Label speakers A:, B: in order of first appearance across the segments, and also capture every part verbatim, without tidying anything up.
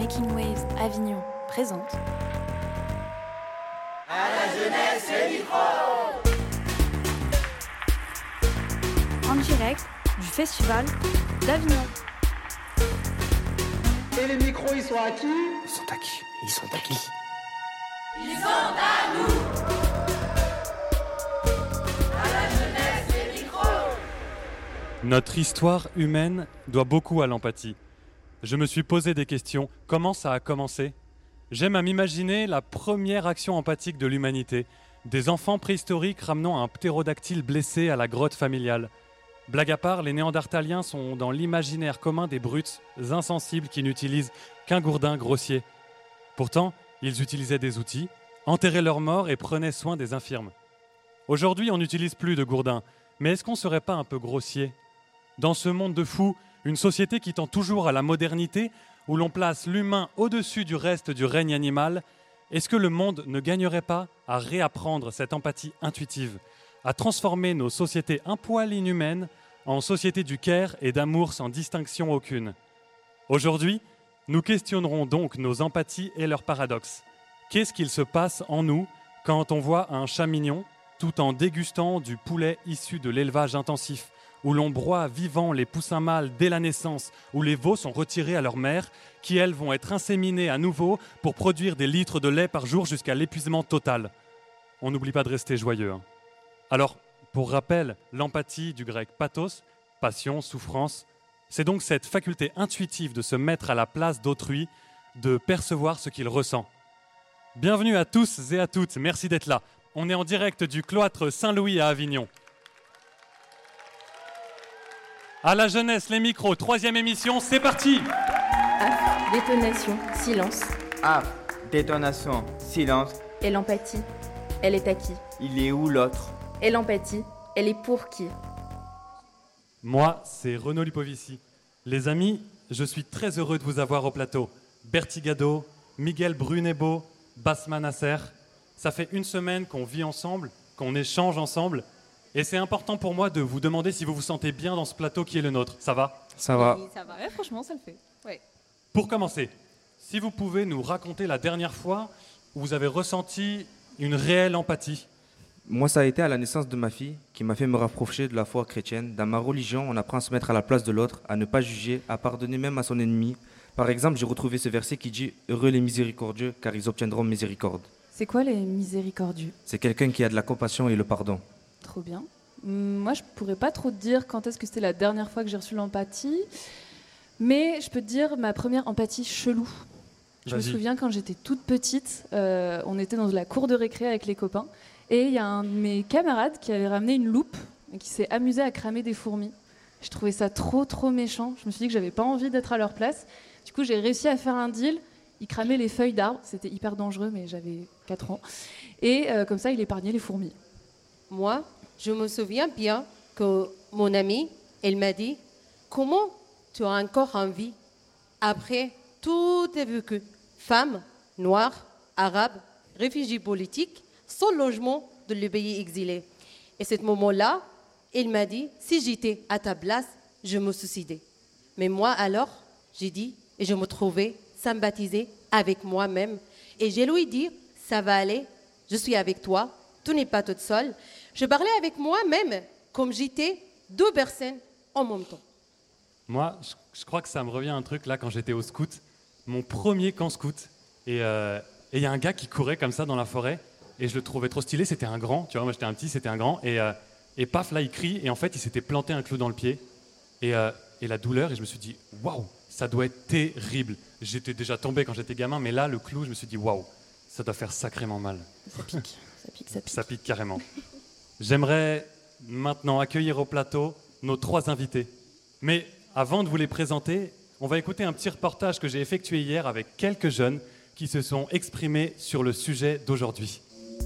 A: Making Waves Avignon présente
B: À la jeunesse, les micros
A: en direct du festival d'Avignon.
B: Et les micros, ils sont à qui?
C: Ils sont à qui? Ils sont à qui?
B: Ils sont à nous. À la jeunesse, les micros.
D: Notre histoire humaine doit beaucoup à l'empathie. Je me suis posé des questions. Comment ça a commencé ? J'aime à m'imaginer la première action empathique de l'humanité. Des enfants préhistoriques ramenant un ptérodactyle blessé à la grotte familiale. Blague à part, les néandertaliens sont dans l'imaginaire commun des brutes insensibles qui n'utilisent qu'un gourdin grossier. Pourtant, ils utilisaient des outils, enterraient leurs morts et prenaient soin des infirmes. Aujourd'hui, on n'utilise plus de gourdin. Mais est-ce qu'on ne serait pas un peu grossier ? Dans ce monde de fous, une société qui tend toujours à la modernité, où l'on place l'humain au-dessus du reste du règne animal, est-ce que le monde ne gagnerait pas à réapprendre cette empathie intuitive, à transformer nos sociétés un poil inhumaines en sociétés du care et d'amour sans distinction aucune ? Aujourd'hui, nous questionnerons donc nos empathies et leurs paradoxes. Qu'est-ce qu'il se passe en nous quand on voit un chat mignon tout en dégustant du poulet issu de l'élevage intensif, où l'on broie vivant les poussins mâles dès la naissance, où les veaux sont retirés à leur mère, qui elles vont être inséminées à nouveau pour produire des litres de lait par jour jusqu'à l'épuisement total. On n'oublie pas de rester joyeux. Hein. Alors, pour rappel, l'empathie du grec pathos, passion, souffrance, c'est donc cette faculté intuitive de se mettre à la place d'autrui, de percevoir ce qu'il ressent. Bienvenue à tous et à toutes, merci d'être là. On est en direct du cloître Saint-Louis à Avignon. À la jeunesse, les micros, troisième émission, c'est parti.
E: Af, détonation, silence.
F: Af, détonation, silence.
E: Et l'empathie, elle est à qui ?
F: Il est où l'autre ?
E: Et l'empathie, elle est pour qui ?
D: Moi, c'est Renaud Lipovici. Les amis, je suis très heureux de vous avoir au plateau. Bertie Gado, Miguel Brunebo, Basma Nasser. Ça fait une semaine qu'on vit ensemble, qu'on échange ensemble. Et c'est important pour moi de vous demander si vous vous sentez bien dans ce plateau qui est le nôtre. Ça va ?
C: Ça va.
G: Oui, ça va. Ouais, franchement, ça le fait. Ouais.
D: Pour commencer, si vous pouvez nous raconter la dernière fois où vous avez ressenti une réelle empathie.
C: Moi, ça a été à la naissance de ma fille qui m'a fait me rapprocher de la foi chrétienne. Dans ma religion, on apprend à se mettre à la place de l'autre, à ne pas juger, à pardonner même à son ennemi. Par exemple, j'ai retrouvé ce verset qui dit « Heureux les miséricordieux, car ils obtiendront miséricorde ».
G: C'est quoi les miséricordieux ?
C: C'est quelqu'un qui a de la compassion et le pardon.
G: Trop bien. Hum, Moi, je pourrais pas trop te dire quand est-ce que c'était la dernière fois que j'ai reçu l'empathie, mais je peux te dire ma première empathie chelou. Je
D: Vas-y.
G: me souviens quand j'étais toute petite, euh, on était dans la cour de récré avec les copains, et il y a un de mes camarades qui avait ramené une loupe et qui s'est amusé à cramer des fourmis. Je trouvais ça trop trop méchant. Je me suis dit que j'avais pas envie d'être à leur place. Du coup, j'ai réussi à faire un deal. Il cramait les feuilles d'arbres, c'était hyper dangereux, mais j'avais quatre ans. Et euh, comme ça, il épargnait les fourmis.
H: Moi, je me souviens bien que mon amie, elle m'a dit « Comment tu as encore envie après tout est vécu, femme, noire, arabe, réfugié politique, sans logement de le pays exilé. » Et à ce moment-là, elle m'a dit « Si j'étais à ta place, je me suicidais. » Mais moi alors, j'ai dit et je me trouvais sympathiser avec moi-même. Et j'ai lui dit « Ça va aller, je suis avec toi, tu n'es pas toute seule. » Je parlais avec moi-même comme j'étais deux personnes en même temps.
D: Moi, je, je crois que ça me revient un truc là quand j'étais au scout, mon premier camp scout. Et il euh, y a un gars qui courait comme ça dans la forêt et je le trouvais trop stylé, c'était un grand, tu vois, moi j'étais un petit, c'était un grand. Et, euh, et paf, là il crie et en fait il s'était planté un clou dans le pied. Et, euh, et la douleur, et je me suis dit, waouh, ça doit être terrible. J'étais déjà tombé quand j'étais gamin, mais là le clou, je me suis dit, waouh, ça doit faire sacrément mal.
G: Ça pique, ça pique, ça pique.
D: Ça pique carrément. J'aimerais maintenant accueillir au plateau nos trois invités. Mais avant de vous les présenter, on va écouter un petit reportage que j'ai effectué hier avec quelques jeunes qui se sont exprimés sur le sujet d'aujourd'hui.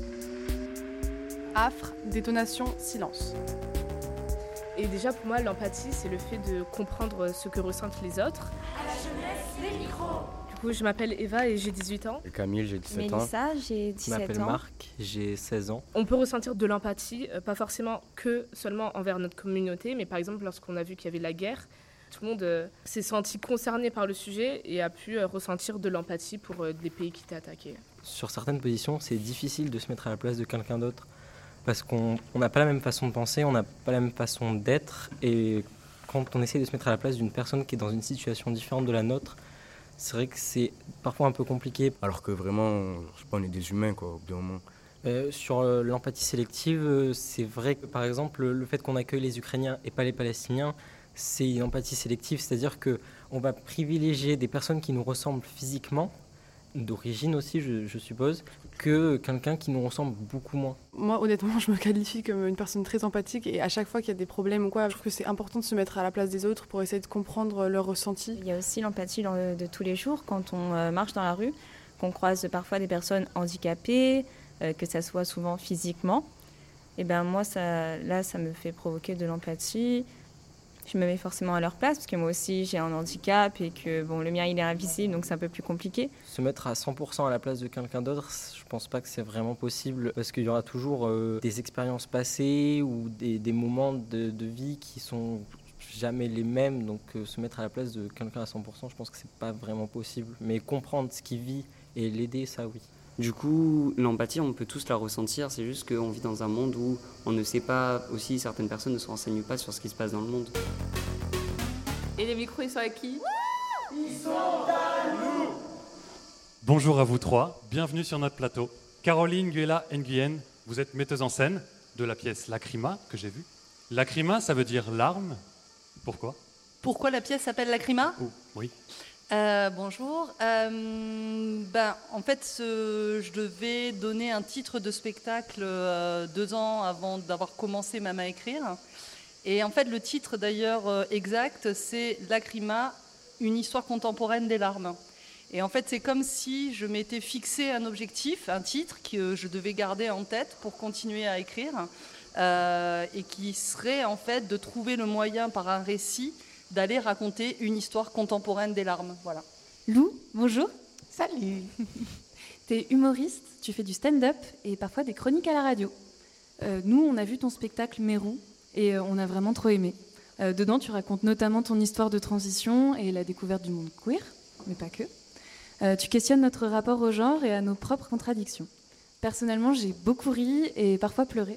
I: Affre, détonation, silence. Et déjà pour moi l'empathie c'est le fait de comprendre ce que ressentent les autres.
B: À la jeunesse, les micros.
I: Du coup je m'appelle Eva et j'ai dix-huit ans.
J: Et Camille, j'ai dix-sept ans.
K: Mélissa, j'ai
J: Je
K: dix-sept
J: m'appelle
K: ans.
J: Marc, j'ai seize ans.
I: On peut ressentir de l'empathie, euh, pas forcément que seulement envers notre communauté, mais par exemple lorsqu'on a vu qu'il y avait la guerre, Tout le monde euh, s'est senti concerné par le sujet et a pu euh, ressentir de l'empathie pour euh, les pays qui étaient attaqués.
J: Sur certaines positions, c'est difficile de se mettre à la place de quelqu'un d'autre parce qu'on n'a pas la même façon de penser, on n'a pas la même façon d'être, et quand on essaie de se mettre à la place d'une personne qui est dans une situation différente de la nôtre, c'est vrai que c'est parfois un peu compliqué.
K: Alors que vraiment, je sais pas, on est des humains, quoi, au bout d'un moment.
J: Euh, sur euh, l'empathie sélective, euh, c'est vrai que par exemple le fait qu'on accueille les Ukrainiens et pas les Palestiniens, c'est une empathie sélective, c'est-à-dire qu'on va privilégier des personnes qui nous ressemblent physiquement, d'origine aussi je, je suppose, que quelqu'un qui nous ressemble beaucoup moins.
L: Moi honnêtement je me qualifie comme une personne très empathique et à chaque fois qu'il y a des problèmes ou quoi, je trouve que c'est important de se mettre à la place des autres pour essayer de comprendre leurs ressentis.
M: Il y a aussi l'empathie dans le, de tous les jours quand on euh, marche dans la rue, qu'on croise parfois des personnes handicapées, euh, que ça soit souvent physiquement. Et ben moi ça, là ça me fait provoquer de l'empathie. Je me mets forcément à leur place parce que moi aussi j'ai un handicap et que bon, le mien il est invisible donc c'est un peu plus compliqué.
J: Se mettre à cent pour cent à la place de quelqu'un d'autre, je pense pas que c'est vraiment possible parce qu'il y aura toujours euh, des expériences passées ou des, des moments de, de vie qui sont jamais les mêmes, donc euh, se mettre à la place de quelqu'un à cent pour cent, je pense que c'est pas vraiment possible. Mais comprendre ce qu'il vit et l'aider, ça oui.
N: Du coup, l'empathie, on peut tous la ressentir, c'est juste qu'on vit dans un monde où on ne sait pas, aussi certaines personnes ne se renseignent pas sur ce qui se passe dans le monde.
O: Et les micros, ils sont à qui?
B: Ils sont à nous.
D: Bonjour à vous trois, bienvenue sur notre plateau. Caroline Nguela Nguyen, vous êtes metteuse en scène de la pièce Lacrima, que j'ai vue. Lacrima, ça veut dire larme. Pourquoi?
O: Pourquoi la pièce s'appelle Lacrima?
D: Oh, oui.
O: Euh, bonjour. Euh, ben, en fait, ce, je devais donner un titre de spectacle euh, deux ans avant d'avoir commencé même à écrire. Et en fait, le titre d'ailleurs euh, exact, c'est Lacrima, une histoire contemporaine des larmes. Et en fait, c'est comme si je m'étais fixé un objectif, un titre que je devais garder en tête pour continuer à écrire, euh, et qui serait en fait de trouver le moyen par un récit d'aller raconter une histoire contemporaine des larmes. Voilà.
G: Lou, bonjour.
O: Salut.
G: Tu es humoriste, tu fais du stand-up et parfois des chroniques à la radio. Euh, nous, on a vu ton spectacle Mérou et euh, on a vraiment trop aimé. Euh, dedans, tu racontes notamment ton histoire de transition et la découverte du monde queer, mais pas que. Euh, tu questionnes notre rapport au genre et à nos propres contradictions. Personnellement, j'ai beaucoup ri et parfois pleuré.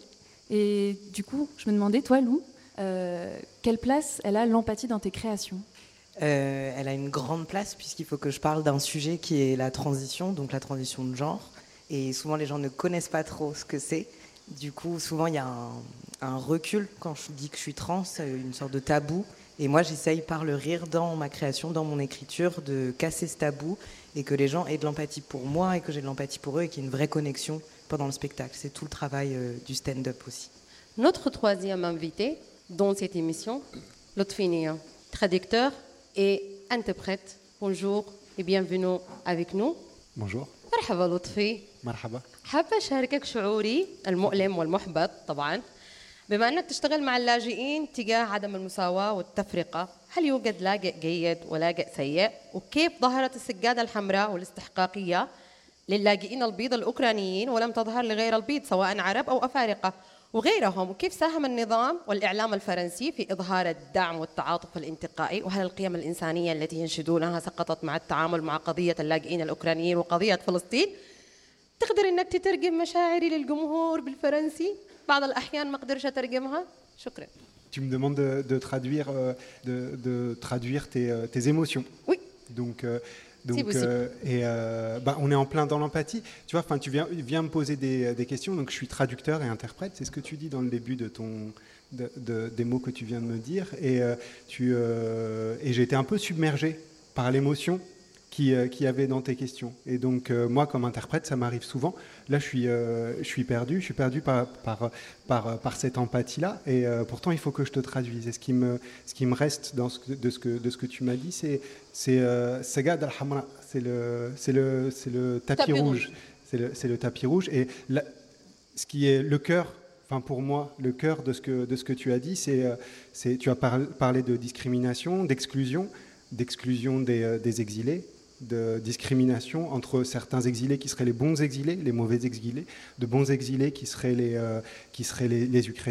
G: Et du coup, je me demandais, toi, Lou, Euh, quelle place elle a l'empathie dans tes créations?
P: euh, Elle a une grande place puisqu'il faut que je parle d'un sujet qui est la transition, donc la transition de genre. Et souvent les gens ne connaissent pas trop ce que c'est. Du coup, souvent il y a un, un recul quand je dis que je suis trans, une sorte de tabou. Et moi j'essaye par le rire dans ma création, dans mon écriture, de casser ce tabou et que les gens aient de l'empathie pour moi et que j'ai de l'empathie pour eux et qu'il y ait une vraie connexion pendant le spectacle. C'est tout le travail euh, du stand-up aussi.
H: Notre troisième invité dans cette émission, Lotfi Nia, traducteur et interprète. Bonjour et bienvenue avec nous.
Q: Bonjour.
H: مرحبا لطفي.
Q: مرحبا.
H: حابة أشاركك شعوري المؤلم والمحبط طبعا بما أنك تشتغل مع اللاجئين تجاه عدم المساواة والتفرقة. هل يوجد لاجئ جيد ولاجئ سيء؟ وكيف ظهرت السجادة الحمراء والاستحقاقية للاجئين البيض الأوكرانيين ولم تظهر لغير البيض سواء عرب أو أفارقة وغيرهم؟ وكيف ساهم النظام والإعلام الفرنسي في إظهار الدعم والتعاطف الانتقائي؟ وهل القيم الإنسانية التي ينشدونها سقطت مع التعامل مع قضية اللاجئين الأوكرانيين وقضية فلسطين؟ تقدر إنك تترجم مشاعري للجمهور بالفرنسي؟ بعض الأحيان ما أقدرش أترجمها. شكرا.
Q: Tu me demandes de, de traduire, euh, de, de traduire tes, tes émotions.
H: Oui.
Q: Donc, euh, donc,
H: c'est
Q: euh, et euh, bah, on est en plein dans l'empathie. Tu vois, enfin, tu viens, viens me poser des, des questions. Donc, je suis traducteur et interprète. C'est ce que tu dis dans le début de ton, de, de, des mots que tu viens de me dire. Et euh, tu, euh, et j'ai été un peu submergé par l'émotion qui, euh, qui avait dans tes questions. Et donc, euh, moi, comme interprète, ça m'arrive souvent. Là, je suis, euh, je suis perdu. Je suis perdu par, par, par, par cette empathie-là. Et euh, pourtant, il faut que je te traduise. Et ce qui me, ce qui me reste dans ce, de, ce que, de ce que tu m'as dit, c'est c'est euh, Sagad al-Hamra. C'est le, c'est le, c'est le tapis, tapis rouge. rouge. C'est le, c'est le tapis rouge. Et la, ce qui est le cœur, enfin pour moi, le cœur de ce que, de ce que tu as dit, c'est, c'est tu as par, parlé de discrimination, d'exclusion, d'exclusion des, des exilés, de discrimination entre certains exilés qui seraient les bons exilés, les mauvais exilés, de bons exilés qui seraient les, euh, qui seraient les, les Ukrainiens,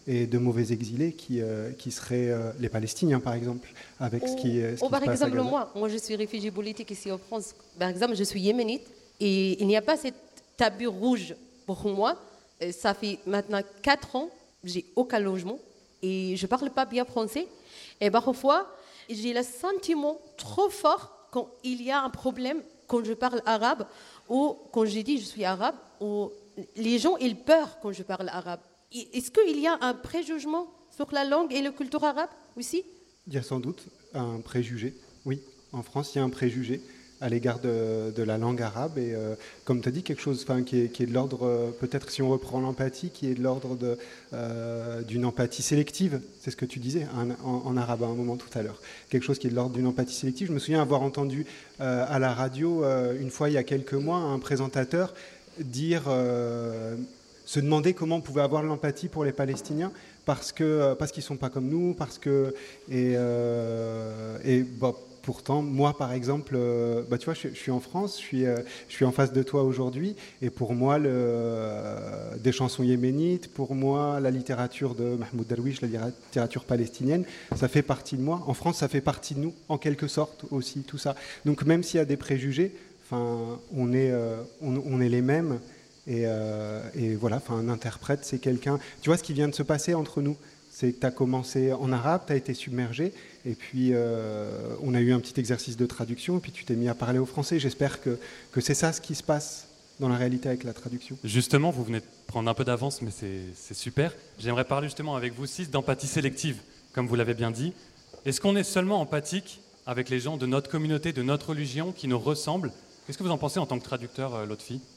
Q: et de mauvais exilés qui, euh, qui seraient euh, les Palestiniens, par exemple, avec ce qui, ce qui
H: Ou par
Q: se passe
H: exemple,
Q: à Gaza.
H: moi, moi, je suis réfugiée politique ici en France. Par exemple, je suis yéménite et il n'y a pas cette tabou rouge pour moi. Ça fait maintenant quatre ans, j'ai aucun logement et je ne parle pas bien français. Et parfois, j'ai le sentiment trop fort quand il y a un problème, quand je parle arabe ou quand je dis je suis arabe, ou les gens ils peur quand je parle arabe. Est-ce qu'il y a un préjugement sur la langue et la culture arabe aussi?
Q: Il y a sans doute un préjugé, oui. En France, il y a un préjugé à l'égard de, de la langue arabe. Et euh, comme tu as dit, quelque chose qui est, qui est de l'ordre, euh, peut-être si on reprend l'empathie, qui est de l'ordre de, euh, d'une empathie sélective. C'est ce que tu disais en, en, en arabe à un moment tout à l'heure. Quelque chose qui est de l'ordre d'une empathie sélective. Je me souviens avoir entendu euh, à la radio, euh, une fois il y a quelques mois, un présentateur dire... Euh, se demander comment on pouvait avoir de l'empathie pour les Palestiniens parce que parce qu'ils sont pas comme nous, parce que et euh, et bah, pourtant moi par exemple euh, bah tu vois je, je suis en France, je suis euh, je suis en face de toi aujourd'hui et pour moi le euh, des chansons yéménites, pour moi la littérature de Mahmoud Darwish, la littérature palestinienne, ça fait partie de moi. En France, ça fait partie de nous en quelque sorte aussi tout ça. Donc même s'il y a des préjugés, enfin on est euh, on, on est les mêmes. Et, euh, et voilà, enfin, un interprète, c'est quelqu'un... Tu vois ce qui vient de se passer entre nous, c'est que tu as commencé en arabe, tu as été submergé, et puis euh, on a eu un petit exercice de traduction, et puis tu t'es mis à parler au français. J'espère que, que c'est ça ce qui se passe dans la réalité avec la traduction.
D: Justement, vous venez de prendre un peu d'avance, mais c'est, c'est super. J'aimerais parler justement avec vous six d'empathie sélective, comme vous l'avez bien dit. Est-ce qu'on est seulement empathique avec les gens de notre communauté, de notre religion, qui nous ressemblent? Qu'est-ce que vous en pensez en tant que traducteur, euh, l'autre fille?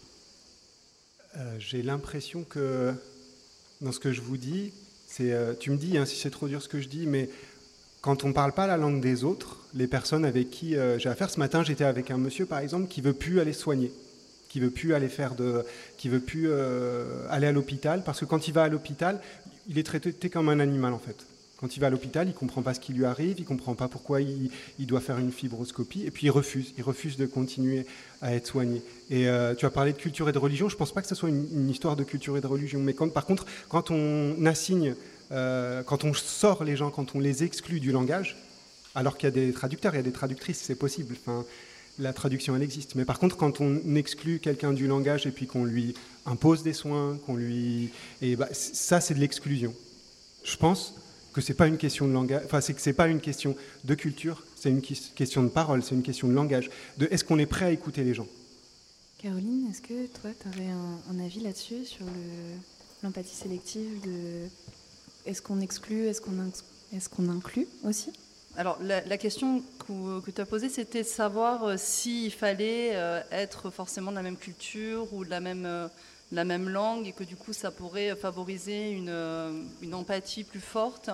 Q: Euh, j'ai l'impression que dans ce que je vous dis, c'est, euh, tu me dis hein, si c'est trop dur ce que je dis, mais quand on ne parle pas la langue des autres, les personnes avec qui euh, j'ai affaire, ce matin j'étais avec un monsieur par exemple qui ne veut plus aller soigner, qui ne veut plus aller faire de, qui veut plus euh, aller à l'hôpital, parce que quand il va à l'hôpital, il est traité comme un animal en fait. Quand il va à l'hôpital, il ne comprend pas ce qui lui arrive, il ne comprend pas pourquoi il, il doit faire une fibroscopie, et puis il refuse, il refuse de continuer à être soigné. Et euh, tu as parlé de culture et de religion, je ne pense pas que ce soit une, une histoire de culture et de religion, mais quand, par contre, quand on assigne, euh, quand on sort les gens, quand on les exclut du langage, alors qu'il y a des traducteurs, il y a des traductrices, c'est possible, enfin, la traduction elle existe, mais par contre quand on exclut quelqu'un du langage et puis qu'on lui impose des soins, qu'on lui... et bah, ça c'est de l'exclusion. Je pense que c'est pas une question de langage, enfin c'est que c'est pas une question de culture, c'est une question de parole, c'est une question de langage. De est-ce qu'on est prêt à écouter les gens?
G: Caroline, est-ce que toi tu aurais un, un avis là-dessus sur le, l'empathie sélective de est-ce qu'on exclut, est-ce qu'on est-ce qu'on inclut aussi?
O: Alors la, la question que, que tu as posée, c'était de savoir euh, s'il fallait euh, être forcément de la même culture ou de la même euh, la même langue et que du coup ça pourrait favoriser une, une empathie plus forte.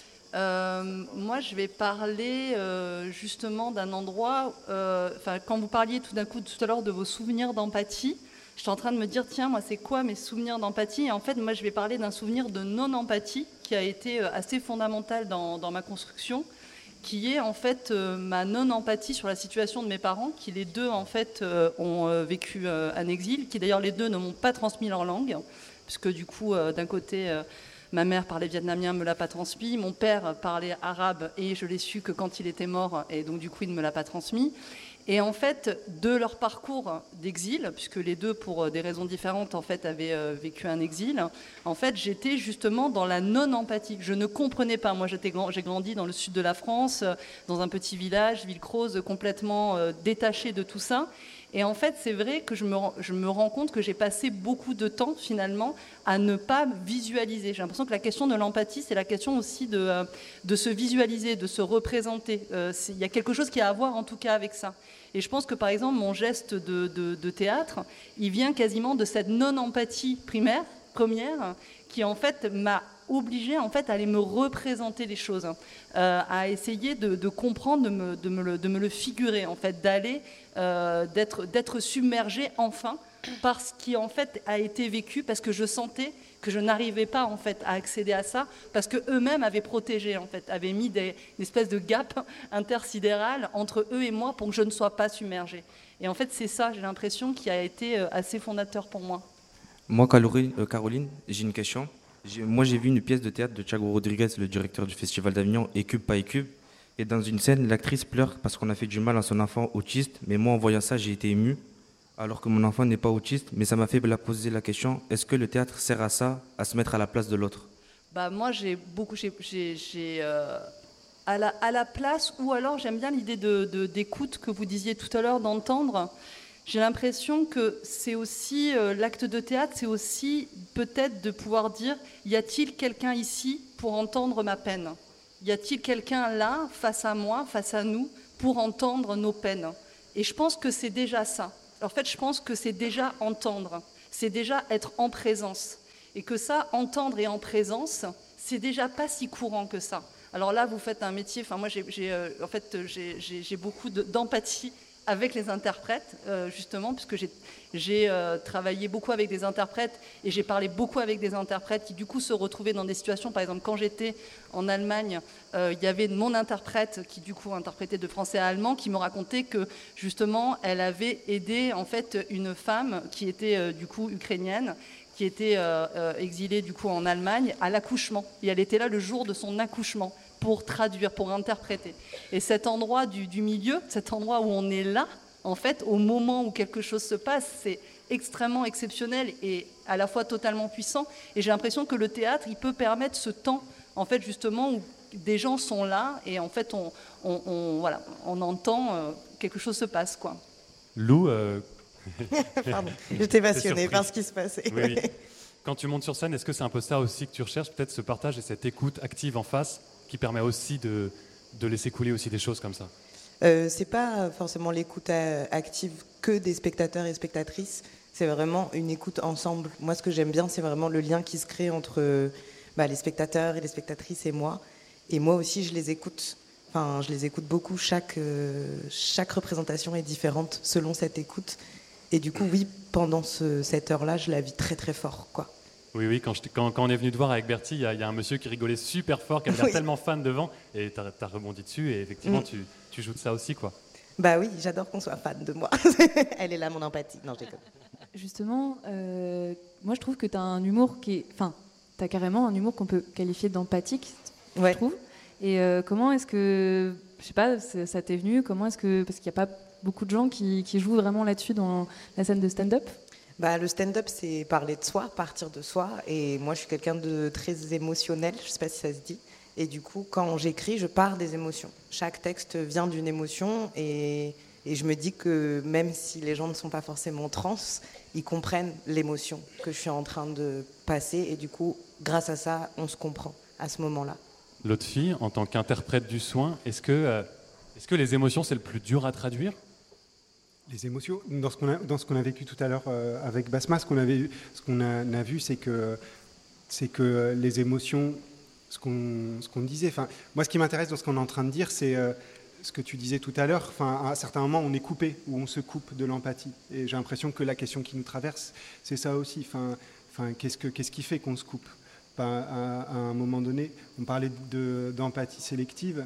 O: Euh, moi je vais parler euh, justement d'un endroit, euh, quand vous parliez tout d'un coup tout à l'heure de vos souvenirs d'empathie, j'étais en train de me dire tiens moi c'est quoi mes souvenirs d'empathie, et en fait moi je vais parler d'un souvenir de non-empathie qui a été assez fondamental dans, dans ma construction, qui est en fait euh, ma non-empathie sur la situation de mes parents, qui les deux en fait euh, ont euh, vécu euh, un exil, qui d'ailleurs les deux ne m'ont pas transmis leur langue, puisque du coup euh, d'un côté euh, ma mère parlait vietnamien, me l'a pas transmis, mon père parlait arabe et je l'ai su que quand il était mort, et donc du coup il ne me l'a pas transmis. Et en fait, de leur parcours d'exil, puisque les deux, pour des raisons différentes, en fait, avaient euh, vécu un exil, en fait, j'étais justement dans la non-empathie. Je ne comprenais pas. Moi, j'étais, j'ai grandi dans le sud de la France, dans un petit village, Villecroze, complètement euh, détaché de tout ça. Et en fait, c'est vrai que je me, je me rends compte que j'ai passé beaucoup de temps, finalement, à ne pas visualiser. J'ai l'impression que la question de l'empathie, c'est la question aussi de, euh, de se visualiser, de se représenter. Euh, il y a quelque chose qui a à voir, en tout cas, avec ça. Et je pense que, par exemple, mon geste de, de, de théâtre, il vient quasiment de cette non-empathie primaire, première, qui, en fait, m'a obligée en fait, à aller me représenter les choses, euh, à essayer de, de comprendre, de me, de, me le, de me le figurer, en fait, d'aller, euh, d'être, d'être submergée enfin par ce qui en fait a été vécu, parce que je sentais que je n'arrivais pas en fait à accéder à ça, parce que eux-mêmes avaient protégé, en fait, avaient mis des, des espèces de gap intersidéral entre eux et moi pour que je ne sois pas submergée. Et en fait, c'est ça, j'ai l'impression, qui a été assez fondateur pour moi.
C: Moi, Caroline, euh, Caroline j'ai une question. J'ai- Moi, j'ai vu une pièce de théâtre de Thiago Rodriguez, le directeur du Festival d'Avignon, Écube pas Écube. Et dans une scène, l'actrice pleure parce qu'on a fait du mal à son enfant autiste. Mais moi, en voyant ça, j'ai été ému, alors que mon enfant n'est pas autiste. Mais ça m'a fait la poser la question, est-ce que le théâtre sert à ça, à se mettre à la place de l'autre?
O: Bah, moi, j'ai beaucoup. J'ai, j'ai, j'ai, euh, à, la, à la place, ou alors j'aime bien l'idée de, de- d'écoute que vous disiez tout à l'heure, d'entendre. J'ai l'impression que c'est aussi. euh, l'acte de théâtre, c'est aussi peut-être de pouvoir dire y a-t-il quelqu'un ici pour entendre ma peine? Y a-t-il quelqu'un là, face à moi, face à nous, pour entendre nos peines? Et je pense que c'est déjà ça. En fait, je pense que c'est déjà entendre. C'est déjà être en présence. Et que ça, entendre et en présence, c'est déjà pas si courant que ça. Alors là, vous faites un métier, enfin moi j'ai, j'ai, euh, en fait, j'ai, j'ai, j'ai beaucoup de- d'empathie avec les interprètes, euh, justement, puisque j'ai, j'ai euh, travaillé beaucoup avec des interprètes et j'ai parlé beaucoup avec des interprètes qui du coup se retrouvaient dans des situations, par exemple quand j'étais en Allemagne, euh, il y avait mon interprète qui du coup interprétait de français à allemand, qui me racontait que justement elle avait aidé en fait une femme qui était euh, du coup ukrainienne, qui était euh, euh, exilée du coup en Allemagne à l'accouchement. Et elle était là le jour de son accouchement pour traduire, pour interpréter. Et cet endroit du, du milieu, cet endroit où on est là, en fait, au moment où quelque chose se passe, c'est extrêmement exceptionnel et à la fois totalement puissant. Et j'ai l'impression que le théâtre, il peut permettre ce temps, en fait, justement, où des gens sont là et en fait, on, on, on, voilà, on entend euh, quelque chose se passe, quoi.
D: Lou, euh...
P: Pardon, j'étais
D: T'es
P: passionnée
D: surprise.
P: par ce qui se passait.
D: Oui, oui. Quand tu montes sur scène, est-ce que c'est un peu ça aussi que tu recherches, peut-être ce partage et cette écoute active en face qui permet aussi de, de laisser couler aussi des choses comme ça?
P: Euh, c'est pas forcément l'écoute euh, active que des spectateurs et spectatrices, c'est vraiment une écoute ensemble. Moi, ce que j'aime bien, c'est vraiment le lien qui se crée entre euh, bah, les spectateurs et les spectatrices et moi. Et moi aussi, je les écoute. Enfin, je les écoute beaucoup. Chaque, euh, chaque représentation est différente selon cette écoute. Et du coup, oui, pendant ce, cette heure-là, je la vis très très fort, quoi.
D: Oui, oui, quand, je, quand, quand on est venu te voir avec Bertie, il y, a- il y a un monsieur qui rigolait super fort, qui avait l'air
P: Oui.
D: tellement fan devant, et tu as rebondi dessus, et effectivement,
P: Mm.
D: tu, tu joues de ça aussi, quoi.
P: Bah oui, j'adore qu'on soit fan de moi. Elle est là, mon empathie. Non, je déconne.
G: Justement, euh, moi je trouve que tu as un humour qui est. Enfin, tu as carrément un humour qu'on peut qualifier d'empathique,
P: ouais.
G: je trouve. Et euh, comment est-ce que. Je sais pas, ça ça t'est venu? Comment est-ce que. Parce qu'il n'y a pas beaucoup de gens qui, qui jouent vraiment là-dessus dans la scène de stand-up.
P: Bah, le stand-up, c'est parler de soi, partir de soi. Et moi, je suis quelqu'un de très émotionnel, je ne sais pas si ça se dit. Et du coup, quand j'écris, je pars des émotions. Chaque texte vient d'une émotion. Et, et je me dis que même si les gens ne sont pas forcément trans, ils comprennent l'émotion que je suis en train de passer. Et du coup, grâce à ça, on se comprend à ce moment-là.
D: L'autre fille, en tant qu'interprète du soin, est-ce que, euh, est-ce que les émotions, c'est le plus dur à traduire?
Q: Les émotions, dans ce qu'on a, dans ce qu'on a vécu tout à l'heure euh, avec Basma, ce qu'on avait, ce qu'on a, a vu, c'est que, c'est que les émotions, ce qu'on, ce qu'on disait. Enfin, moi, ce qui m'intéresse dans ce qu'on est en train de dire, c'est euh, ce que tu disais tout à l'heure. Enfin, à certains moments, on est coupé ou on se coupe de l'empathie. Et j'ai l'impression que la question qui nous traverse, c'est ça aussi. Enfin, enfin, qu'est-ce que, qu'est-ce qui fait qu'on se coupe? Enfin, à, à un moment donné, on parlait de, d'empathie sélective.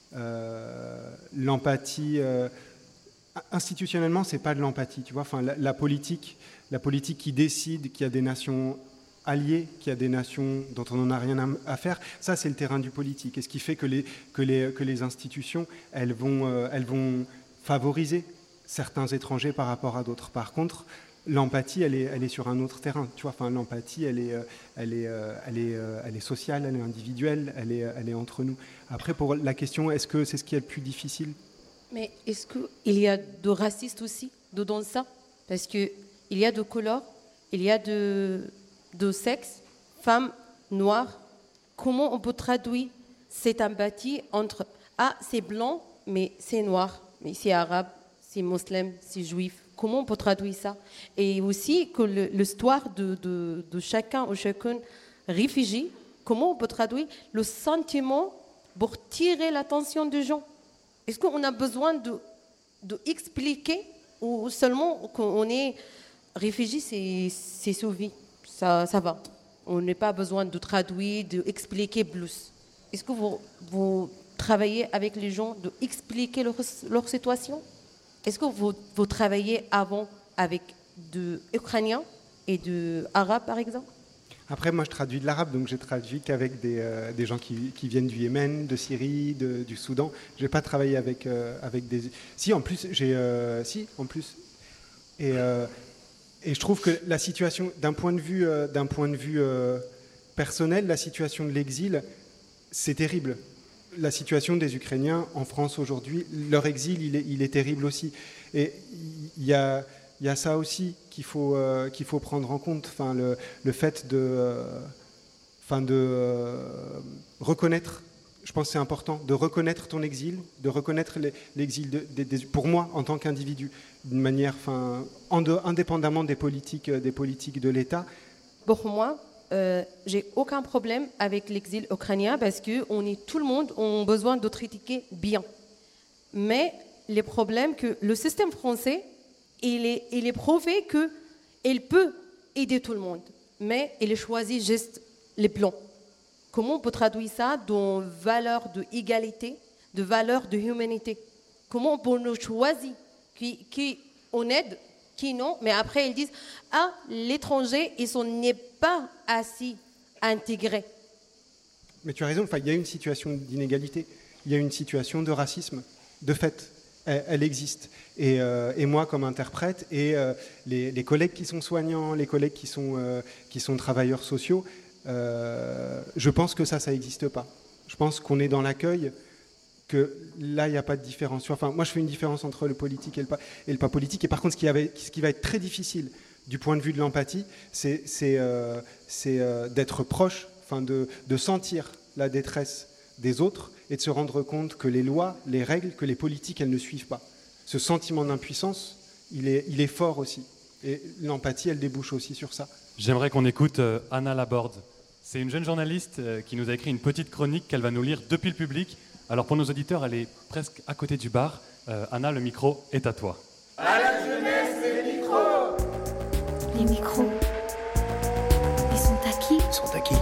Q: Euh, l'empathie. Euh, Institutionnellement, c'est pas de l'empathie, tu vois. Enfin, la, la politique, la politique qui décide qu'il y a des nations alliées, qu'il y a des nations dont on n'en a rien à, à faire, ça, c'est le terrain du politique. Et ce qui fait que les que les que les institutions, elles vont euh, elles vont favoriser certains étrangers par rapport à d'autres. Par contre, l'empathie, elle est elle est sur un autre terrain, tu vois. Enfin, l'empathie, elle est elle est elle est elle est sociale, elle est individuelle, elle est elle est entre nous. Après, pour la question, est-ce que c'est ce qui est le plus difficile?
H: Mais est-ce qu'il y a de racistes aussi dedans ça? Parce qu'il y a de couleurs, il y a de, de sexe, femmes, noires. Comment on peut traduire cette empathie entre « Ah, c'est blanc, mais c'est noir, mais c'est arabe, c'est musulman, c'est juif ». Comment on peut traduire ça? Et aussi que le, l'histoire de, de, de chacun ou chacune réfugié, comment on peut traduire le sentiment pour tirer l'attention des gens? Est-ce qu'on a besoin de, de expliquer ou seulement qu'on est réfugié, c'est, c'est sauvé, ça, ça va. On n'a pas besoin de traduire, d'expliquer plus. Est-ce que vous, vous travaillez avec les gens d'expliquer leur, leur situation? Est-ce que vous, vous travaillez avant avec des Ukrainiens et des Arabes, par exemple?
Q: Après, moi, je traduis de l'arabe, donc j'ai traduit qu'avec des, euh, des gens qui, qui viennent du Yémen, de Syrie, de, du Soudan. Je n'ai pas travaillé avec, euh, avec des... Si, en plus, j'ai... Euh, si, en plus. Et, euh, et je trouve que la situation, d'un point de vue, euh, d'un point de vue euh, personnel, la situation de l'exil, c'est terrible. La situation des Ukrainiens en France aujourd'hui, leur exil, il est, il est terrible aussi. Et il y a... Il y a ça aussi qu'il faut, euh, qu'il faut prendre en compte, enfin, le, le fait de, euh, enfin, de euh, reconnaître, je pense que c'est important, de reconnaître ton exil, de reconnaître les, l'exil, de, de, de, pour moi, en tant qu'individu, d'une manière, enfin, en de, indépendamment des politiques, des politiques de l'État.
H: Pour moi, euh, j'ai aucun problème avec l'exil ukrainien parce que on est, tout le monde a besoin de critiquer bien. Mais les problèmes que le système français, Il est, il est prouvé qu'il peut aider tout le monde, mais il choisit juste les plans. Comment on peut traduire ça dans valeur d'égalité, de valeur de humanité? Comment on peut nous choisir qui, qui on aide, qui non, mais après ils disent « Ah, l'étranger, il n'est pas assez intégré. »
Q: Mais tu as raison, il y a une situation d'inégalité, il y a une situation de racisme, de fait. Elle, elle existe. Et, euh, et moi, comme interprète, et euh, les, les collègues qui sont soignants, les collègues qui sont, euh, qui sont travailleurs sociaux, euh, je pense que ça, ça n'existe pas. Je pense qu'on est dans l'accueil, que là, il n'y a pas de différence. Enfin, moi, je fais une différence entre le politique et le pas, et le pas politique. Et par contre, ce qui, avait, ce qui va être très difficile du point de vue de l'empathie, c'est, c'est, euh, c'est euh, d'être proche, enfin, de, de sentir la détresse des autres et de se rendre compte que les lois, les règles, que les politiques, elles ne suivent pas. Ce sentiment d'impuissance, il est, il est fort aussi. Et l'empathie, elle débouche aussi sur ça.
D: J'aimerais qu'on écoute euh, Anna Laborde. C'est une jeune journaliste euh, qui nous a écrit une petite chronique qu'elle va nous lire depuis le public. Alors pour nos auditeurs, elle est presque à côté du bar. Euh, Anna, le micro est à toi.
B: À la jeunesse, les micros.
R: Les micros, ils sont à qui?
K: Ils sont à qui?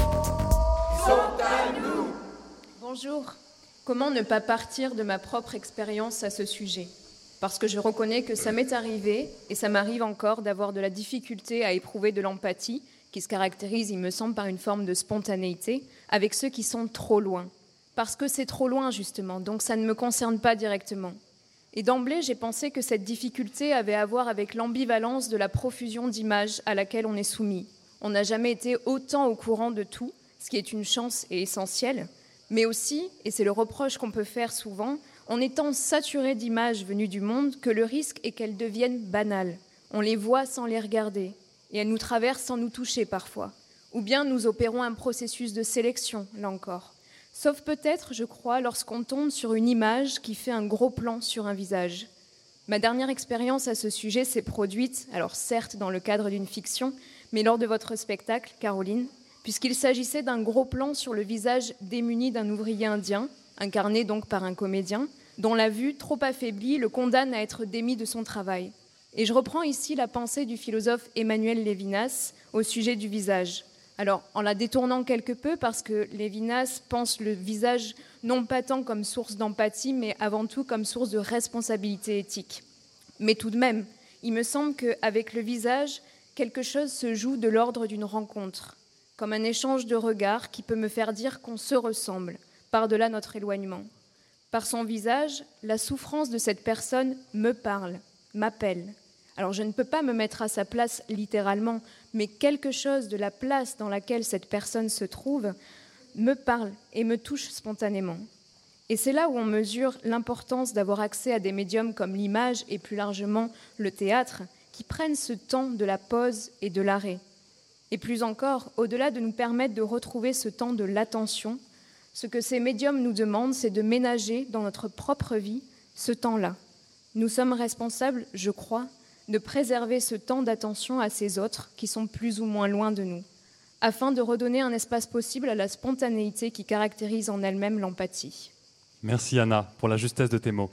B: Ils sont à nous.
E: Bonjour. Comment ne pas partir de ma propre expérience à ce sujet? Parce que je reconnais que ça m'est arrivé, et ça m'arrive encore, d'avoir de la difficulté à éprouver de l'empathie, qui se caractérise, il me semble, par une forme de spontanéité, avec ceux qui sont trop loin. Parce que c'est trop loin, justement, donc ça ne me concerne pas directement. Et d'emblée, j'ai pensé que cette difficulté avait à voir avec l'ambivalence de la profusion d'images à laquelle on est soumis. On n'a jamais été autant au courant de tout, ce qui est une chance et essentielle, mais aussi, et c'est le reproche qu'on peut faire souvent, en étant saturé d'images venues du monde, que le risque est qu'elles deviennent banales. On les voit sans les regarder, et elles nous traversent sans nous toucher parfois. Ou bien nous opérons un processus de sélection, là encore. Sauf peut-être, je crois, lorsqu'on tombe sur une image qui fait un gros plan sur un visage. Ma dernière expérience à ce sujet s'est produite, alors certes dans le cadre d'une fiction, mais lors de votre spectacle, Caroline, puisqu'il s'agissait d'un gros plan sur le visage démuni d'un ouvrier indien, incarné donc par un comédien, dont la vue, trop affaiblie, le condamne à être démis de son travail. Et je reprends ici la pensée du philosophe Emmanuel Lévinas au sujet du visage. Alors, en la détournant quelque peu, parce que Lévinas pense le visage non pas tant comme source d'empathie, mais avant tout comme source de responsabilité éthique. Mais tout de même, il me semble qu'avec le visage, quelque chose se joue de l'ordre d'une rencontre, comme un échange de regards qui peut me faire dire qu'on se ressemble, par-delà notre éloignement. Par son visage, la souffrance de cette personne me parle, m'appelle. Alors je ne peux pas me mettre à sa place littéralement, mais quelque chose de la place dans laquelle cette personne se trouve me parle et me touche spontanément. Et c'est là où on mesure l'importance d'avoir accès à des médiums comme l'image et plus largement le théâtre, qui prennent ce temps de la pause et de l'arrêt. Et plus encore, au-delà de nous permettre de retrouver ce temps de l'attention, ce que ces médiums nous demandent, c'est de ménager dans notre propre vie ce temps-là. Nous sommes responsables, je crois, de préserver ce temps d'attention à ces autres qui sont plus ou moins loin de nous, afin de redonner un espace possible à la spontanéité qui caractérise en elle-même l'empathie.
D: Merci Anna pour la justesse de tes mots.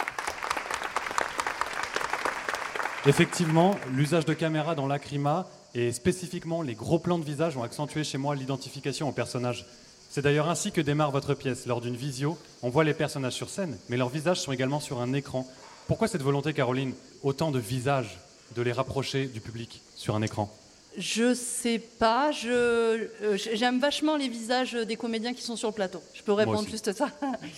D: Effectivement, l'usage de caméras dans Lacrima et spécifiquement les gros plans de visage ont accentué chez moi l'identification au personnage. C'est d'ailleurs ainsi que démarre votre pièce. Lors d'une visio, on voit les personnages sur scène, mais leurs visages sont également sur un écran. Pourquoi cette volonté, Caroline, autant de visages, de les rapprocher du public sur un écran?
O: Je sais pas. Je, euh, j'aime vachement les visages des comédiens qui sont sur le plateau. Je peux répondre juste ça.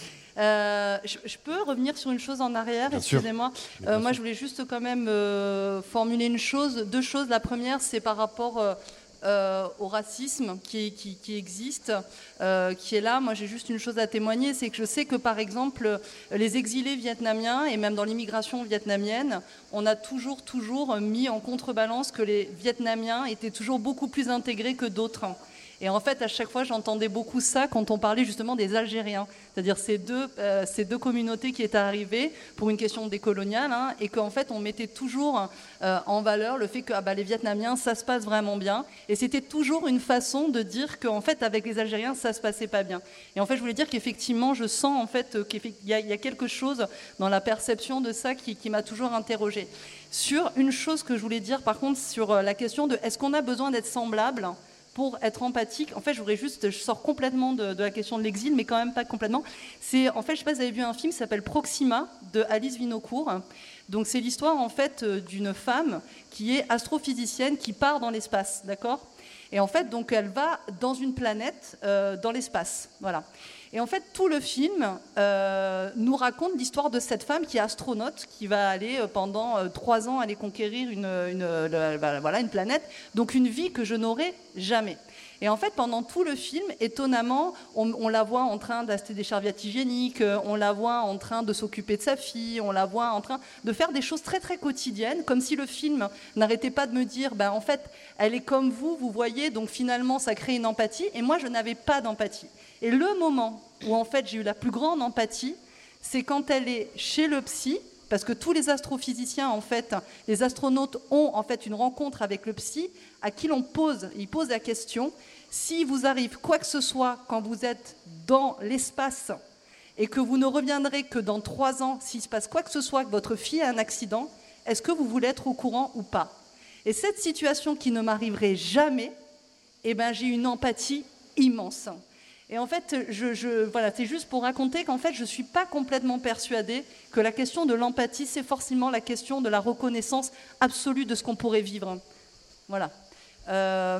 O: Euh, je, je peux revenir sur une chose en arrière,
D: bien
O: excusez-moi. Euh, moi, je voulais juste quand même euh, formuler une chose, deux choses. La première, c'est par rapport euh, euh, au racisme qui, qui, qui existe, euh, qui est là. Moi, j'ai juste une chose à témoigner, c'est que je sais que, par exemple, les exilés vietnamiens, et même dans l'immigration vietnamienne, on a toujours, toujours mis en contrebalance que les Vietnamiens étaient toujours beaucoup plus intégrés que d'autres. Et en fait, à chaque fois, j'entendais beaucoup ça quand on parlait justement des Algériens, c'est-à-dire ces deux, euh, ces deux communautés qui étaient arrivées pour une question décoloniale, hein, et qu'en fait, on mettait toujours euh, en valeur le fait que ah bah, les Vietnamiens, ça se passe vraiment bien. Et c'était toujours une façon de dire qu'en fait, avec les Algériens, ça se passait pas bien. Et en fait, je voulais dire qu'effectivement, je sens en fait qu'il y, y a quelque chose dans la perception de ça qui, qui m'a toujours interrogée. Sur une chose que je voulais dire, par contre, sur la question de est-ce qu'on a besoin d'être semblable pour être empathique. En fait, je voudrais juste, je sors complètement de, de la question de l'exil, mais quand même pas complètement. C'est, en fait, je sais pas si vous avez vu un film qui s'appelle Proxima de Alice Winocourt. Donc, c'est l'histoire en fait d'une femme qui est astrophysicienne qui part dans l'espace, d'accord ? Et en fait, donc, elle va dans une planète euh, dans l'espace, voilà. Et en fait, tout le film euh, nous raconte l'histoire de cette femme qui est astronaute, qui va aller euh, pendant euh, trois ans aller conquérir une, une, euh, le, voilà, une planète, donc une vie que je n'aurai jamais. Et en fait, pendant tout le film, étonnamment, on, on la voit en train d'acheter des serviettes hygiéniques, on la voit en train de s'occuper de sa fille, on la voit en train de faire des choses très très quotidiennes, comme si le film n'arrêtait pas de me dire, ben, en fait, elle est comme vous, vous voyez, donc finalement, ça crée une empathie, et moi, je n'avais pas d'empathie. Et le moment où en fait j'ai eu la plus grande empathie, c'est quand elle est chez le psy, parce que tous les astrophysiciens, en fait, les astronautes ont en fait une rencontre avec le psy, à qui l'on pose, il pose la question, si vous arrive quoi que ce soit quand vous êtes dans l'espace et que vous ne reviendrez que dans trois ans, s'il se passe quoi que ce soit, que votre fille a un accident, est-ce que vous voulez être au courant ou pas ? Et cette situation qui ne m'arriverait jamais, eh ben, j'ai une empathie immense. Et en fait, je, je, voilà, c'est juste pour raconter qu'en fait, je ne suis pas complètement persuadée que la question de l'empathie, c'est forcément la question de la reconnaissance absolue de ce qu'on pourrait vivre. Voilà. Euh,